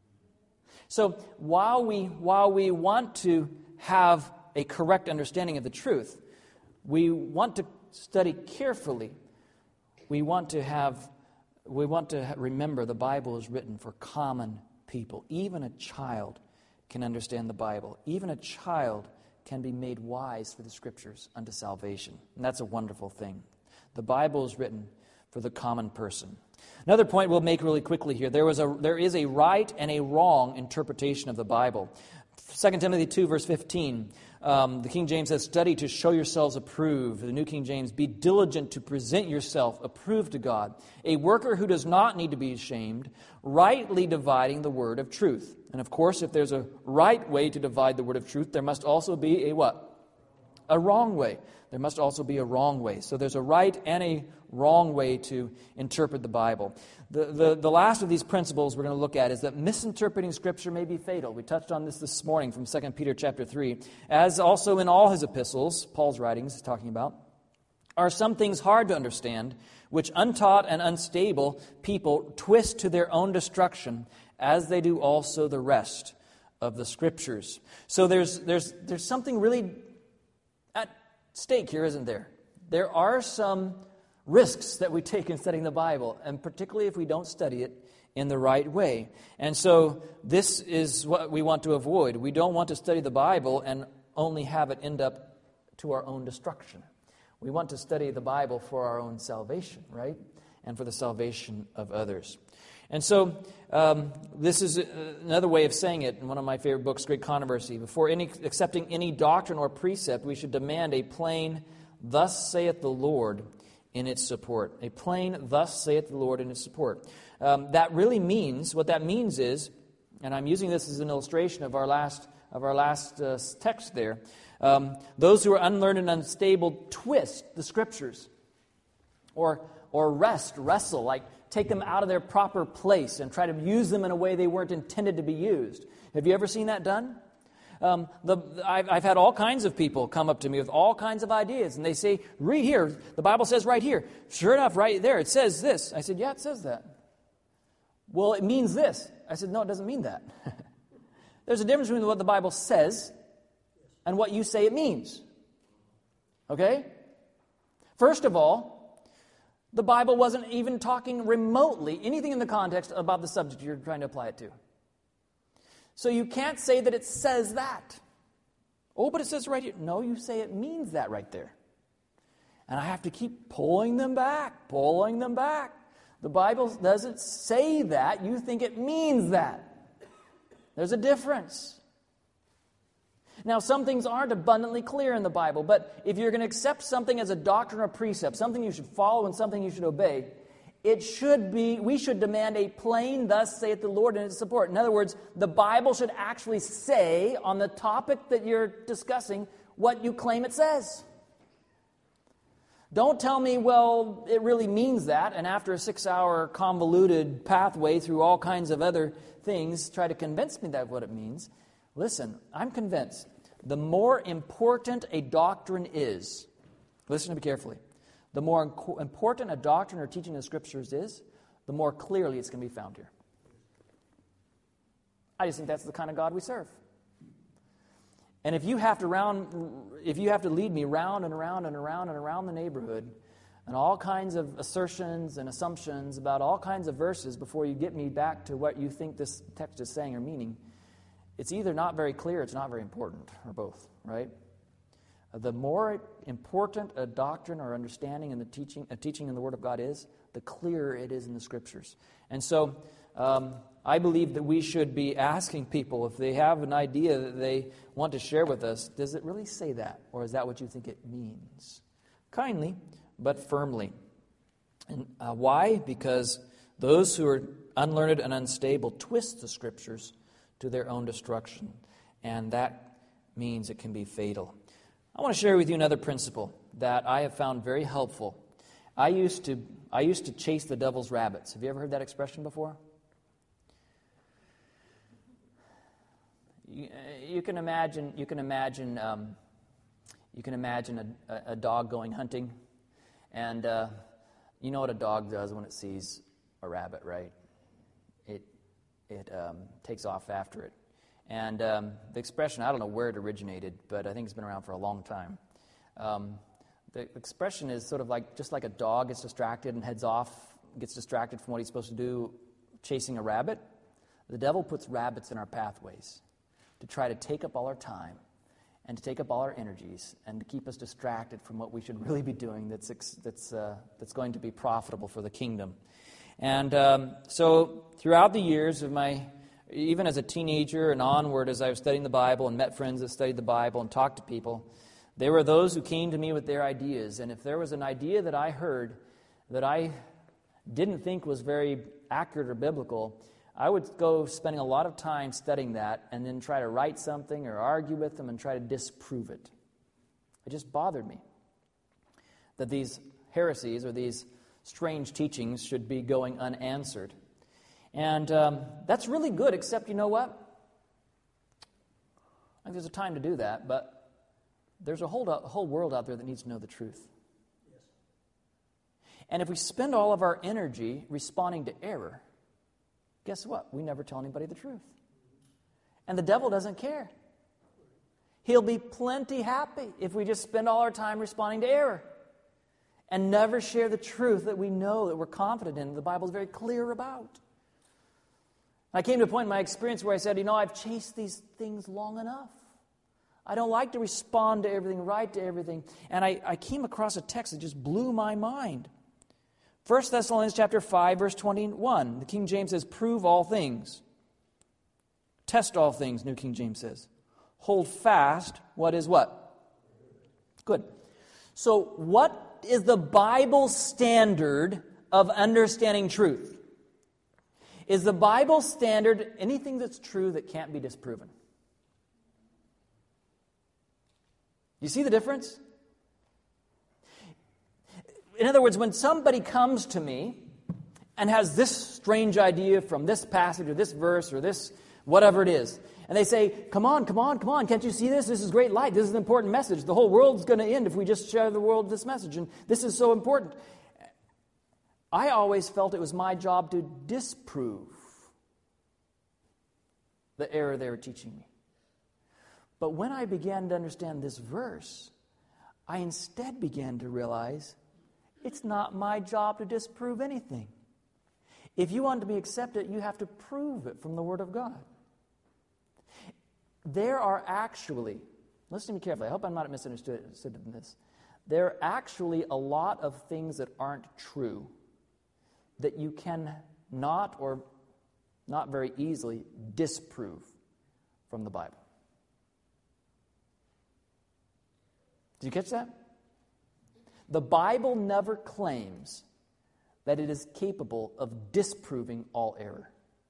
So while we, while we want to have a correct understanding of the truth, we want to study carefully. We want to have, we want to remember the Bible is written for common people. Even a child can understand the Bible. Even a child can be made wise for the Scriptures unto salvation. And that's a wonderful thing. The Bible is written for the common person. Another point we'll make really quickly here. There was a there is a right and a wrong interpretation of the Bible. Second Timothy two, verse fifteen. Um, the King James says, study to show yourselves approved. The New King James, be diligent to present yourself approved to God, a worker who does not need to be ashamed, rightly dividing the word of truth. And of course, if there's a right way to divide the word of truth, there must also be a what? A wrong way. There must also be a wrong way. So there's a right and a wrong way to interpret the Bible. The, the, the last of these principles we're going to look at is that misinterpreting Scripture may be fatal. We touched on this this morning from Second Peter chapter three. As also in all his epistles, Paul's writings is talking about, are some things hard to understand, which untaught and unstable people twist to their own destruction, as they do also the rest of the Scriptures. So there's there's there's something really at stake here, isn't there? There are some risks that we take in studying the Bible, and particularly if we don't study it in the right way. And so this is what we want to avoid. We don't want to study the Bible and only have it end up to our own destruction. We want to study the Bible for our own salvation, right? And for the salvation of others. And so um, this is another way of saying it in one of my favorite books, Great Controversy. Before any, accepting any doctrine or precept, we should demand a plain, thus saith the Lord, in its support. A plain, thus saith the Lord, in its support. Um, that really means, what that means is, and I'm using this as an illustration of our last of our last uh, text there, um, those who are unlearned and unstable twist the Scriptures, or or wrest, wrestle, like take them out of their proper place and try to use them in a way they weren't intended to be used. Have you ever seen that done? Um, the, I've, I've had all kinds of people come up to me with all kinds of ideas, and they say, read here, the Bible says right here. Sure enough, right there, it says this. I said, yeah, it says that. Well, it means this. I said, no, it doesn't mean that. There's a difference between what the Bible says and what you say it means. Okay? First of all, the Bible wasn't even talking remotely, anything in the context about the subject you're trying to apply it to. So you can't say that it says that. Oh, but it says right here. No, you say it means that right there. And I have to keep pulling them back, pulling them back. The Bible doesn't say that. You think it means that. There's a difference. Now, some things aren't abundantly clear in the Bible, but if you're going to accept something as a doctrine or precept, something you should follow and something you should obey, it should be, we should demand a plain, thus saith the Lord, in its support. In other words, the Bible should actually say on the topic that you're discussing what you claim it says. Don't tell me, well, it really means that, and after a six-hour convoluted pathway through all kinds of other things, try to convince me that's what it means. Listen, I'm convinced the more important a doctrine is, listen to me carefully, the more important a doctrine or teaching of the Scriptures is, the more clearly it's going to be found here. I just think that's the kind of God we serve. And if you have to round, if you have to lead me round and around and around and around the neighborhood, and all kinds of assertions and assumptions about all kinds of verses before you get me back to what you think this text is saying or meaning, it's either not very clear, it's not very important, or both, right? The more important a doctrine or understanding in the teaching, a teaching in the Word of God is, the clearer it is in the Scriptures. And so, um, I believe that we should be asking people if they have an idea that they want to share with us, does it really say that, or is that what you think it means? Kindly, but firmly. And uh, why? Because those who are unlearned and unstable twist the Scriptures to their own destruction, and that means it can be fatal. I want to share with you another principle that I have found very helpful I used to I used to chase the devil's rabbits. Have you ever heard that expression before? You, you can imagine. You can imagine. Um, you can imagine a, a dog going hunting, and uh, you know what a dog does when it sees a rabbit, right? It it um, takes off after it. And um, the expression, I don't know where it originated, but I think it's been around for a long time. Um, the expression is sort of like, just like a dog gets distracted and heads off, gets distracted from what he's supposed to do, chasing a rabbit. The devil puts rabbits in our pathways to try to take up all our time and to take up all our energies and to keep us distracted from what we should really be doing that's that's uh, that's going to be profitable for the kingdom. And um, so throughout the years of my, even as a teenager and onward, as I was studying the Bible and met friends that studied the Bible and talked to people, there were those who came to me with their ideas. And if there was an idea that I heard that I didn't think was very accurate or biblical, I would go spending a lot of time studying that and then try to write something or argue with them and try to disprove it. It just bothered me that these heresies or these strange teachings should be going unanswered. And um, that's really good, except you know what? I think there's a time to do that, but there's a whole, a whole world out there that needs to know the truth. Yes. And if we spend all of our energy responding to error, guess what? We never tell anybody the truth. And the devil doesn't care. He'll be plenty happy if we just spend all our time responding to error and never share the truth that we know, that we're confident in, the Bible's very clear about. I came to a point in my experience where I said, you know, I've chased these things long enough. I don't like to respond to everything, right to everything. And I, I came across a text that just blew my mind. First Thessalonians chapter five, verse twenty-one. The King James says, prove all things. Test all things, New King James says. Hold fast what is what? Good. So what is the Bible standard of understanding truth? Is the Bible standard anything that's true that can't be disproven? You see the difference? In other words, when somebody comes to me and has this strange idea from this passage or this verse or this whatever it is, and they say, come on, come on, come on, can't you see this? This is great light. This is an important message. The whole world's going to end if we just share the world this message, and this is so important. I always felt it was my job to disprove the error they were teaching me. But when I began to understand this verse, I instead began to realize it's not my job to disprove anything. If you want to be accepted, you have to prove it from the Word of God. There are actually, listen to me carefully, I hope I'm not misunderstood in this. There are actually a lot of things that aren't true that you can not or not very easily disprove from the Bible. Did you catch that? The Bible never claims that it is capable of disproving all error.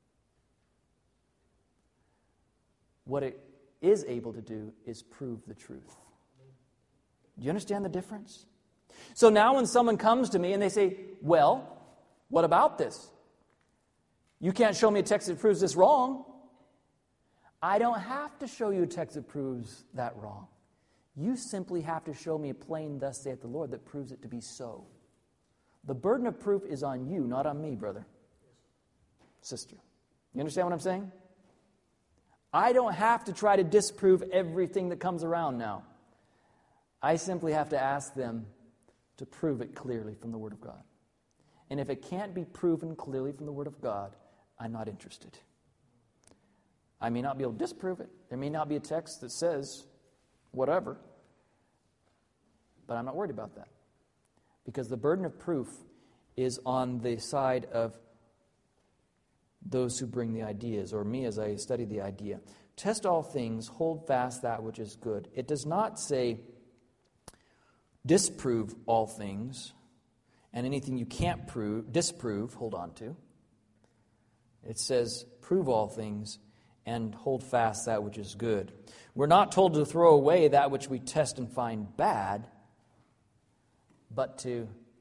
What it is able to do is prove the truth. Do you understand the difference? So now when someone comes to me and they say, well, what about this? You can't show me a text that proves this wrong. I don't have to show you a text that proves that wrong. You simply have to show me a plain thus saith the Lord that proves it to be so. The burden of proof is on you, not on me, brother, sister. You understand what I'm saying? I don't have to try to disprove everything that comes around now. I simply have to ask them to prove it clearly from the Word of God. And if it can't be proven clearly from the Word of God, I'm not interested. I may not be able to disprove it. There may not be a text that says whatever, but I'm not worried about that. Because the burden of proof is on the side of those who bring the ideas, or me as I study the idea. Test all things, hold fast that which is good. It does not say disprove all things, and anything you can't prove, disprove, hold on to. It says prove all things and hold fast that which is good. We're not told to throw away that which we test and find bad, but to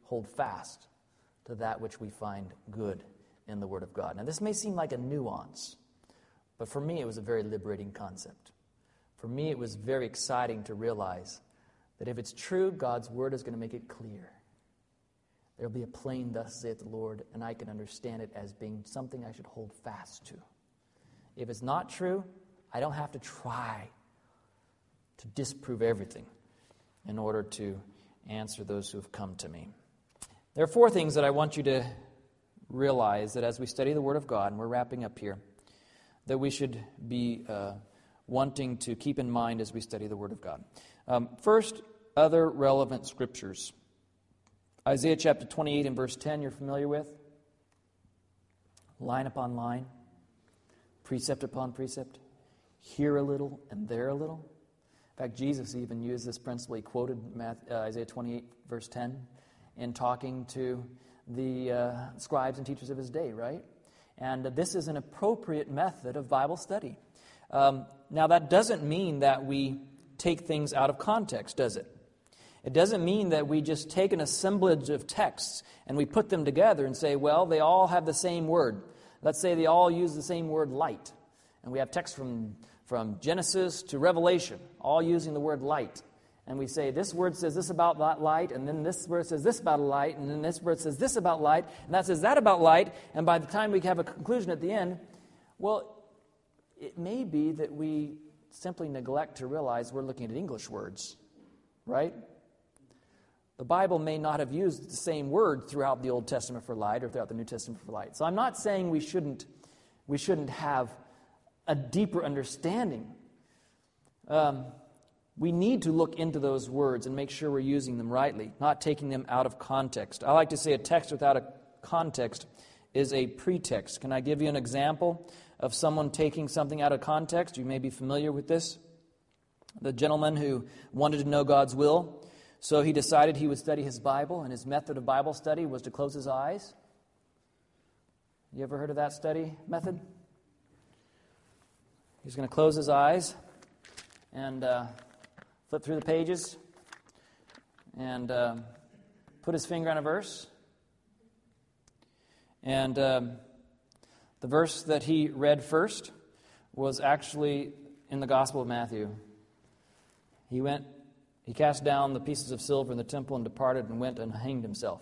hold fast to that which we find good in the Word of God. Now, this may seem like a nuance, but for me, it was a very liberating concept. For me, it was very exciting to realize that if it's true, God's Word is going to make it clear. There'll be a plain, thus saith the Lord, and I can understand it as being something I should hold fast to. If it's not true, I don't have to try to disprove everything in order to answer those who have come to me. There are four things that I want you to realize that as we study the Word of God, and we're wrapping up here, that we should be uh, wanting to keep in mind as we study the Word of God. Um, first, other relevant scriptures. Isaiah chapter twenty-eight and verse ten, you're familiar with? Line upon line, precept upon precept, here a little and there a little. In fact, Jesus even used this principle. He quoted Matthew, uh, Isaiah twenty-eight, verse ten, in talking to the uh, scribes and teachers of his day, right? And uh, this is an appropriate method of Bible study. Um, now, that doesn't mean that we take things out of context, does it? It doesn't mean that we just take an assemblage of texts and we put them together and say, well, they all have the same word. Let's say they all use the same word, light. And we have texts from, from Genesis to Revelation, all using the word light. And we say, this word says this about that light, and then this word says this about light, and then this word says this about light, and that says that about light. And by the time we have a conclusion at the end, well, it may be that we simply neglect to realize we're looking at English words, right? The Bible may not have used the same word throughout the Old Testament for light or throughout the New Testament for light. So I'm not saying we shouldn't we shouldn't have a deeper understanding. Um, we need to look into those words and make sure we're using them rightly, not taking them out of context. I like to say a text without a context is a pretext. Can I give you an example of someone taking something out of context? You may be familiar with this. The gentleman who wanted to know God's will, so he decided he would study his Bible, and his method of Bible study was to close his eyes. You ever heard of that study method? He's going to close his eyes and uh, flip through the pages and uh, put his finger on a verse. And um, the verse that he read first was actually in the Gospel of Matthew. He went, he cast down the pieces of silver in the temple and departed and went and hanged himself.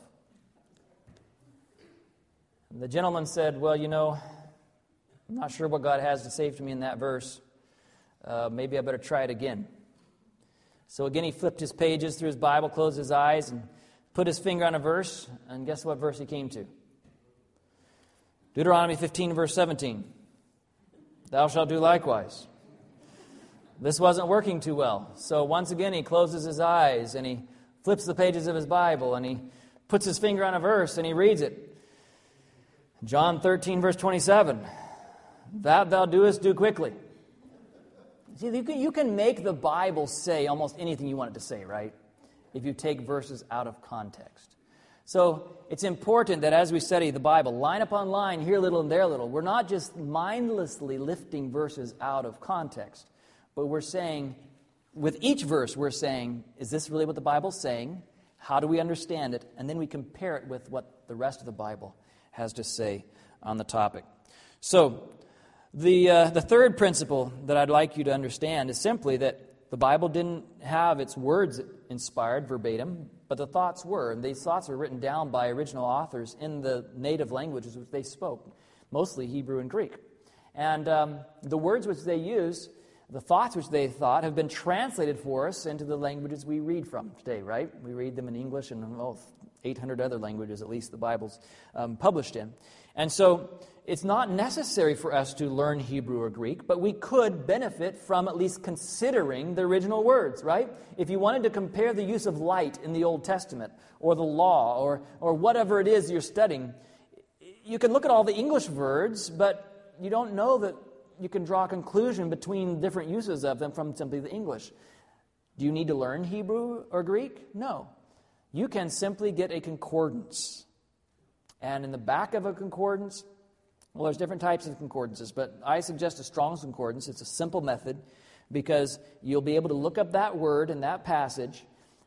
And the gentleman said, well, you know, I'm not sure what God has to say to me in that verse. Uh, maybe I better try it again. So again, he flipped his pages through his Bible, closed his eyes, and put his finger on a verse, and guess what verse he came to? Deuteronomy fifteen, verse seventeen. Thou shalt do likewise. This wasn't working too well. So once again, he closes his eyes, and he flips the pages of his Bible, and he puts his finger on a verse, and he reads it. John thirteen, verse twenty-seven. That thou doest, do quickly. See, you can, you can make the Bible say almost anything you want it to say, right? If you take verses out of context. So it's important that as we study the Bible, line upon line, here a little and there a little, we're not just mindlessly lifting verses out of context, but we're saying, with each verse, we're saying, is this really what the Bible's saying? How do we understand it? And then we compare it with what the rest of the Bible has to say on the topic. So, the uh, the third principle that I'd like you to understand is simply that the Bible didn't have its words inspired verbatim, but the thoughts were. And these thoughts were written down by original authors in the native languages which they spoke, mostly Hebrew and Greek. And um, the words which they use, the thoughts which they thought, have been translated for us into the languages we read from today, right? We read them in English and well, eight hundred other languages, at least the Bible's um, published in. And so it's not necessary for us to learn Hebrew or Greek, but we could benefit from at least considering the original words, right? If you wanted to compare the use of light in the Old Testament, or the law, or, or whatever it is you're studying, you can look at all the English words, but you don't know that you can draw a conclusion between different uses of them from simply the English. Do you need to learn Hebrew or Greek? No. You can simply get a concordance. And in the back of a concordance, well, there's different types of concordances, but I suggest a Strong's Concordance. It's a simple method because you'll be able to look up that word in that passage,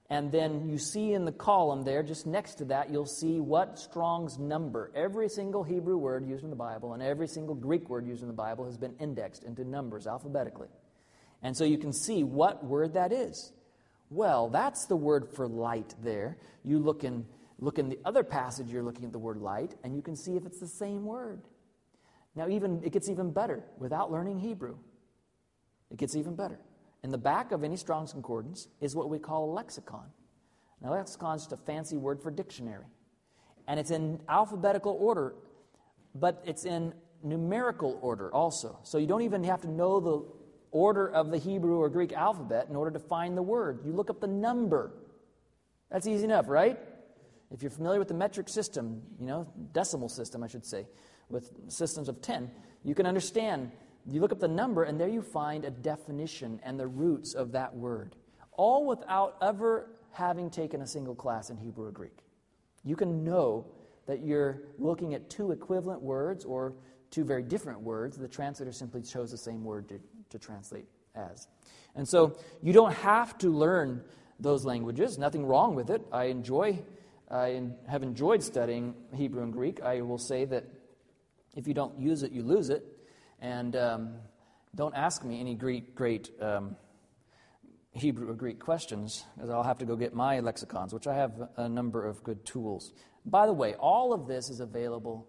And then you see in the column there, just next to that, you'll see what Strong's number. Every single Hebrew word used in the Bible and every single Greek word used in the Bible has been indexed into numbers alphabetically. And so you can see what word that is. Well, that's the word for light there. You look in, look in the other passage, you're looking at the word light, and you can see if it's the same word. Now, even it gets even better without learning Hebrew. It gets even better. In the back of any Strong's Concordance is what we call a lexicon. Now, lexicon is just a fancy word for dictionary. And it's in alphabetical order, but it's in numerical order also. So you don't even have to know the order of the Hebrew or Greek alphabet in order to find the word. You look up the number. That's easy enough, right? If you're familiar with the metric system, you know, decimal system, I should say, with systems of ten, you can understand. You look up the number, and there you find a definition and the roots of that word, all without ever having taken a single class in Hebrew or Greek. You can know that you're looking at two equivalent words or two very different words. The translator simply chose the same word to, to translate as. And so you don't have to learn those languages. Nothing wrong with it. I enjoy, I have enjoyed studying Hebrew and Greek. I will say that if you don't use it, you lose it. And um, don't ask me any great, great um, Hebrew or Greek questions, because I'll have to go get my lexicons, which I have a number of good tools. By the way, all of this is available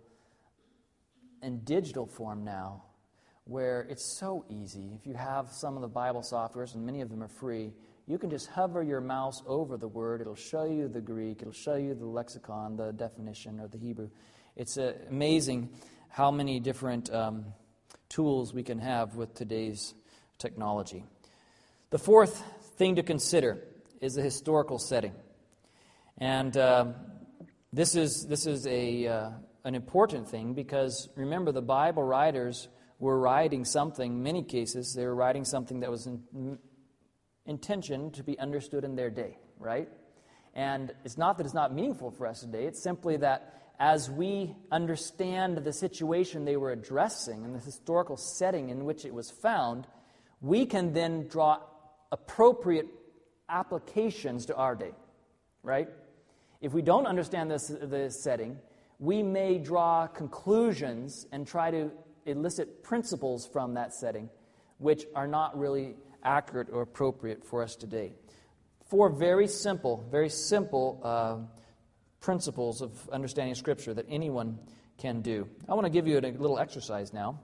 in digital form now, where it's so easy. If you have some of the Bible softwares, and many of them are free, you can just hover your mouse over the word. It'll show you the Greek. It'll show you the lexicon, the definition, or the Hebrew. It's uh, amazing how many different Um, tools we can have with today's technology. The fourth thing to consider is the historical setting. And uh, this is this is a uh, an important thing because, remember, the Bible writers were writing something, in many cases, they were writing something that was in, intentioned to be understood in their day, right? And it's not that it's not meaningful for us today, it's simply that as we understand the situation they were addressing and the historical setting in which it was found, we can then draw appropriate applications to our day, right? If we don't understand this, this setting, we may draw conclusions and try to elicit principles from that setting, which are not really accurate or appropriate for us today. Four very simple, very simple uh, principles of understanding Scripture that anyone can do. I want to give you a little exercise now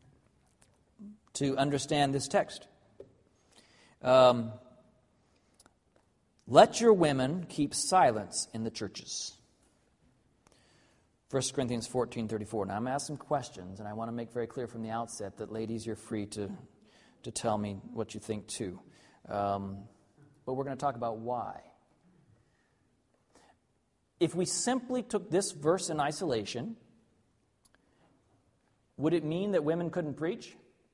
to understand this text. Um, let your women keep silence in the churches. First Corinthians fourteen thirty-four. Now I'm going to ask some questions, and I want to make very clear from the outset that, ladies, you're free to, to tell me what you think too. Um, but we're going to talk about why. If we simply took this verse in isolation, would it mean that women couldn't preach?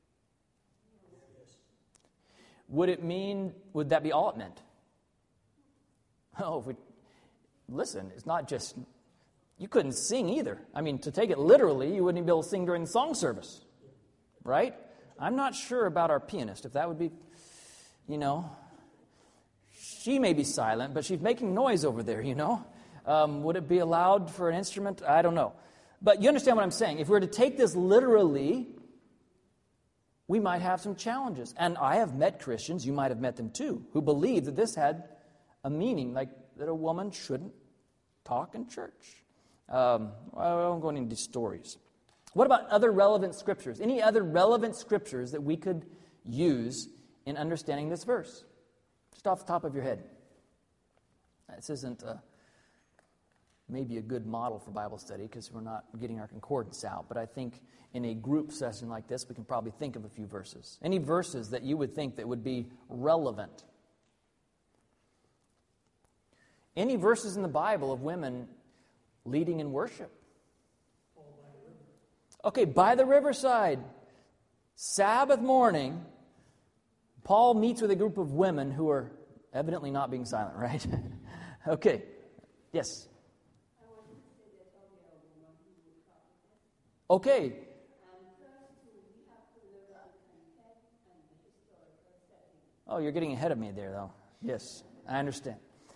Would it mean, would that be all it meant? Oh, if we, listen, it's not just, you couldn't sing either. I mean, to take it literally, you wouldn't be able to sing during the song service, right? I'm not sure about our pianist, if that would be, you know, she may be silent, but she's making noise over there, you know. Um, would it be allowed for an instrument? I don't know. But you understand what I'm saying. If we were to take this literally, we might have some challenges. And I have met Christians, you might have met them too, who believe that this had a meaning, like that a woman shouldn't talk in church. Um, I won't go into stories. What about other relevant scriptures? Any other relevant scriptures that we could use in understanding this verse? Just off the top of your head. This isn't a... maybe a good model for Bible study because we're not getting our concordance out. But I think in a group session like this, we can probably think of a few verses. Any verses that you would think that would be relevant? Any verses in the Bible of women leading in worship? Okay, by the riverside. Sabbath morning, Paul meets with a group of women who are evidently not being silent, right? Okay, yes. Okay. Oh, you're getting ahead of me there, though. Yes, I understand.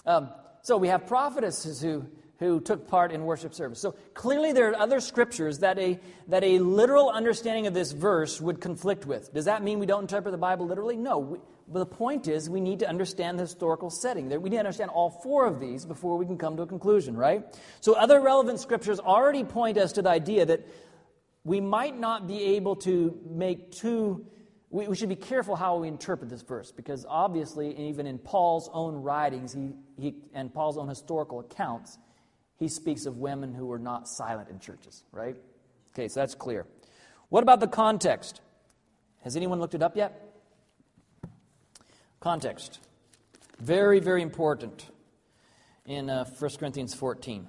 Um, so we have prophetesses who, who took part in worship service. So clearly there are other scriptures that a, that a literal understanding of this verse would conflict with. Does that mean we don't interpret the Bible literally? No. We, but the point is we need to understand the historical setting. We need to understand all four of these before we can come to a conclusion, right? So other relevant scriptures already point us to the idea that we might not be able to make too... We, we should be careful how we interpret this verse, because obviously, even in Paul's own writings he, he, and Paul's own historical accounts, he speaks of women who were not silent in churches, right? Okay, so that's clear. What about the context? Has anyone looked it up yet? Context. Very, very important in uh, First Corinthians fourteen.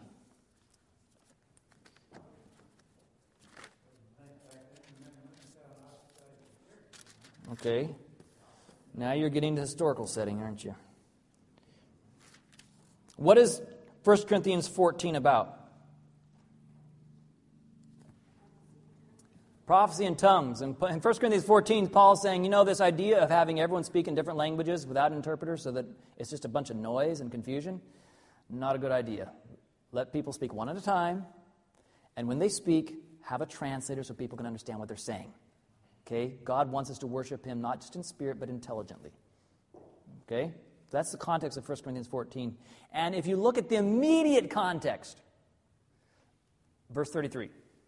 Okay. Now you're getting to the historical setting, aren't you? What is First Corinthians fourteen about? Prophecy in tongues. And in First Corinthians fourteen, Paul's saying, you know, this idea of having everyone speak in different languages without an interpreter so that it's just a bunch of noise and confusion, not a good idea. Let people speak one at a time, and when they speak, have a translator so people can understand what they're saying. Okay? God wants us to worship Him not just in spirit, but intelligently. Okay? That's the context of First Corinthians fourteen. And if you look at the immediate context, verse thirty-three.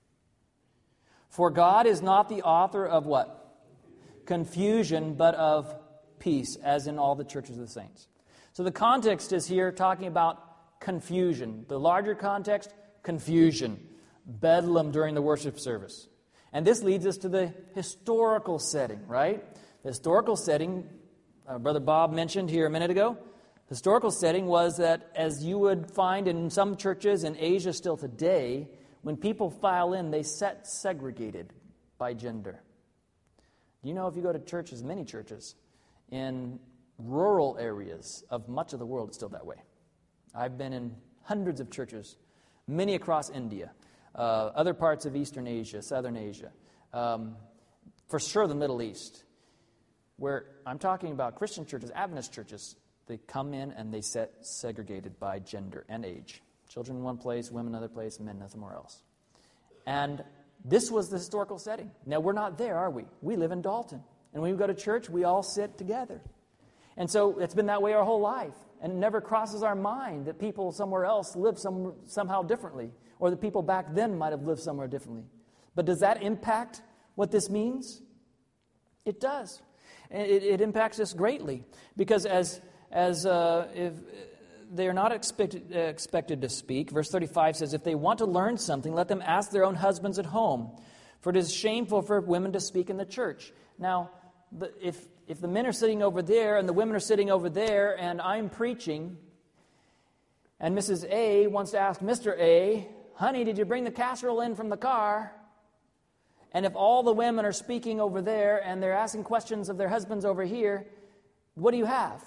For God is not the author of what? Confusion, but of peace, as in all the churches of the saints. So the context is here talking about confusion. The larger context, confusion. Bedlam during the worship service. And this leads us to the historical setting, right? The historical setting, uh, Brother Bob mentioned here a minute ago, the historical setting was that, as you would find in some churches in Asia still today, when people file in, they set segregated by gender. You know, if you go to churches, many churches, in rural areas of much of the world, it's still that way. I've been in hundreds of churches, many across India, uh, other parts of Eastern Asia, Southern Asia, um, for sure the Middle East, where I'm talking about Christian churches, Adventist churches, they come in and they set segregated by gender and age. Children in one place, women in another place, men somewhere else. And this was the historical setting. Now, we're not there, are we? We live in Dalton. And when we go to church, we all sit together. And so it's been that way our whole life. And it never crosses our mind that people somewhere else live some, somehow differently, or that people back then might have lived somewhere differently. But does that impact what this means? It does. And it, it impacts us greatly. Because as, as uh, if... they are not expected, uh, expected to speak. Verse thirty-five says, if they want to learn something, let them ask their own husbands at home, for it is shameful for women to speak in the church. Now, the, if, if the men are sitting over there and the women are sitting over there and I'm preaching, and Missus A wants to ask Mister A, honey, did you bring the casserole in from the car? And if all the women are speaking over there and they're asking questions of their husbands over here, what do you have?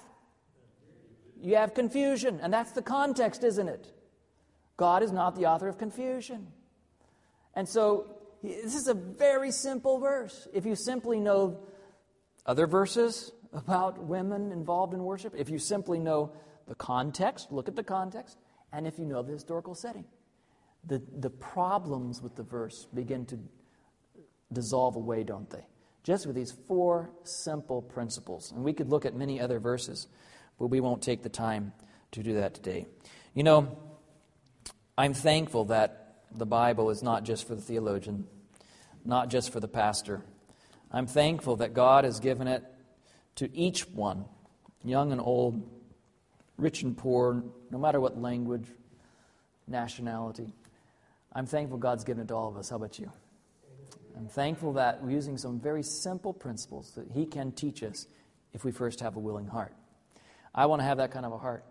You have confusion, and that's the context, isn't it? God is not the author of confusion. And so, this is a very simple verse. If you simply know other verses about women involved in worship, if you simply know the context, look at the context, and if you know the historical setting, the, the problems with the verse begin to dissolve away, don't they? Just with these four simple principles. And we could look at many other verses, but we won't take the time to do that today. You know, I'm thankful that the Bible is not just for the theologian, not just for the pastor. I'm thankful that God has given it to each one, young and old, rich and poor, no matter what language, nationality. I'm thankful God's given it to all of us. How about you? I'm thankful that we're using some very simple principles that He can teach us if we first have a willing heart. I want to have that kind of a heart.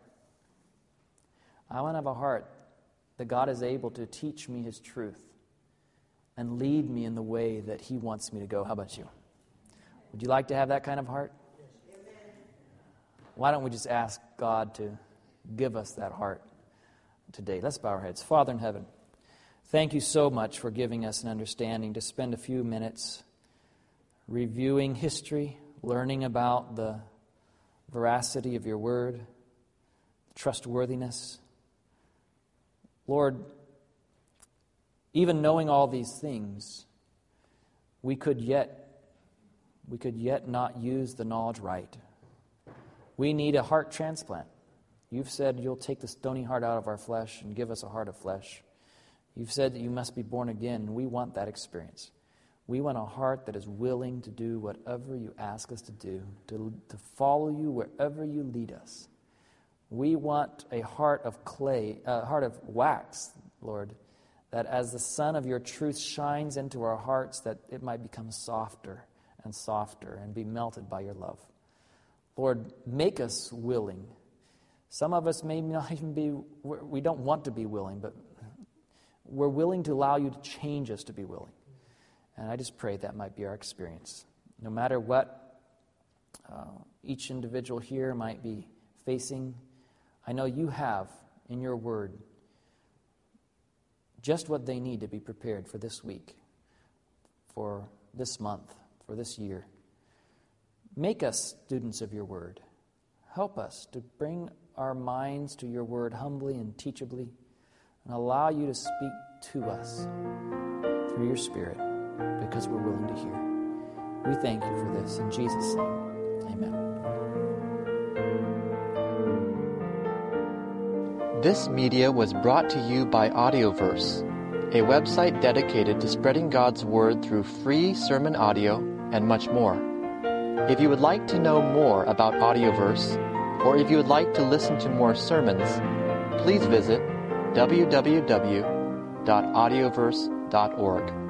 I want to have a heart that God is able to teach me His truth and lead me in the way that He wants me to go. How about you? Would you like to have that kind of heart? Why don't we just ask God to give us that heart today? Let's bow our heads. Father in heaven, thank You so much for giving us an understanding to spend a few minutes reviewing history, learning about the veracity of Your word, the trustworthiness. Lord, even knowing all these things, we could yet, we could yet not use the knowledge right. We need a heart transplant. You've said you'll take the stony heart out of our flesh and give us a heart of flesh. You've said that you must be born again, and we want that experience. We want a heart that is willing to do whatever you ask us to do, to, to follow you wherever you lead us. We want a heart of clay, a heart of wax, Lord, that as the sun of your truth shines into our hearts, that it might become softer and softer and be melted by your love. Lord, make us willing. Some of us may not even be, we don't want to be willing, but we're willing to allow you to change us to be willing. And I just pray that might be our experience. No matter what uh, each individual here might be facing, I know you have in your word just what they need to be prepared for this week, for this month, for this year. Make us students of your word. Help us to bring our minds to your word humbly and teachably, and allow you to speak to us through your Spirit, because we're willing to hear. We thank you for this. In Jesus' name, amen. This media was brought to you by Audioverse, a website dedicated to spreading God's Word through free sermon audio and much more. If you would like to know more about Audioverse, or if you would like to listen to more sermons, please visit w w w dot audioverse dot org.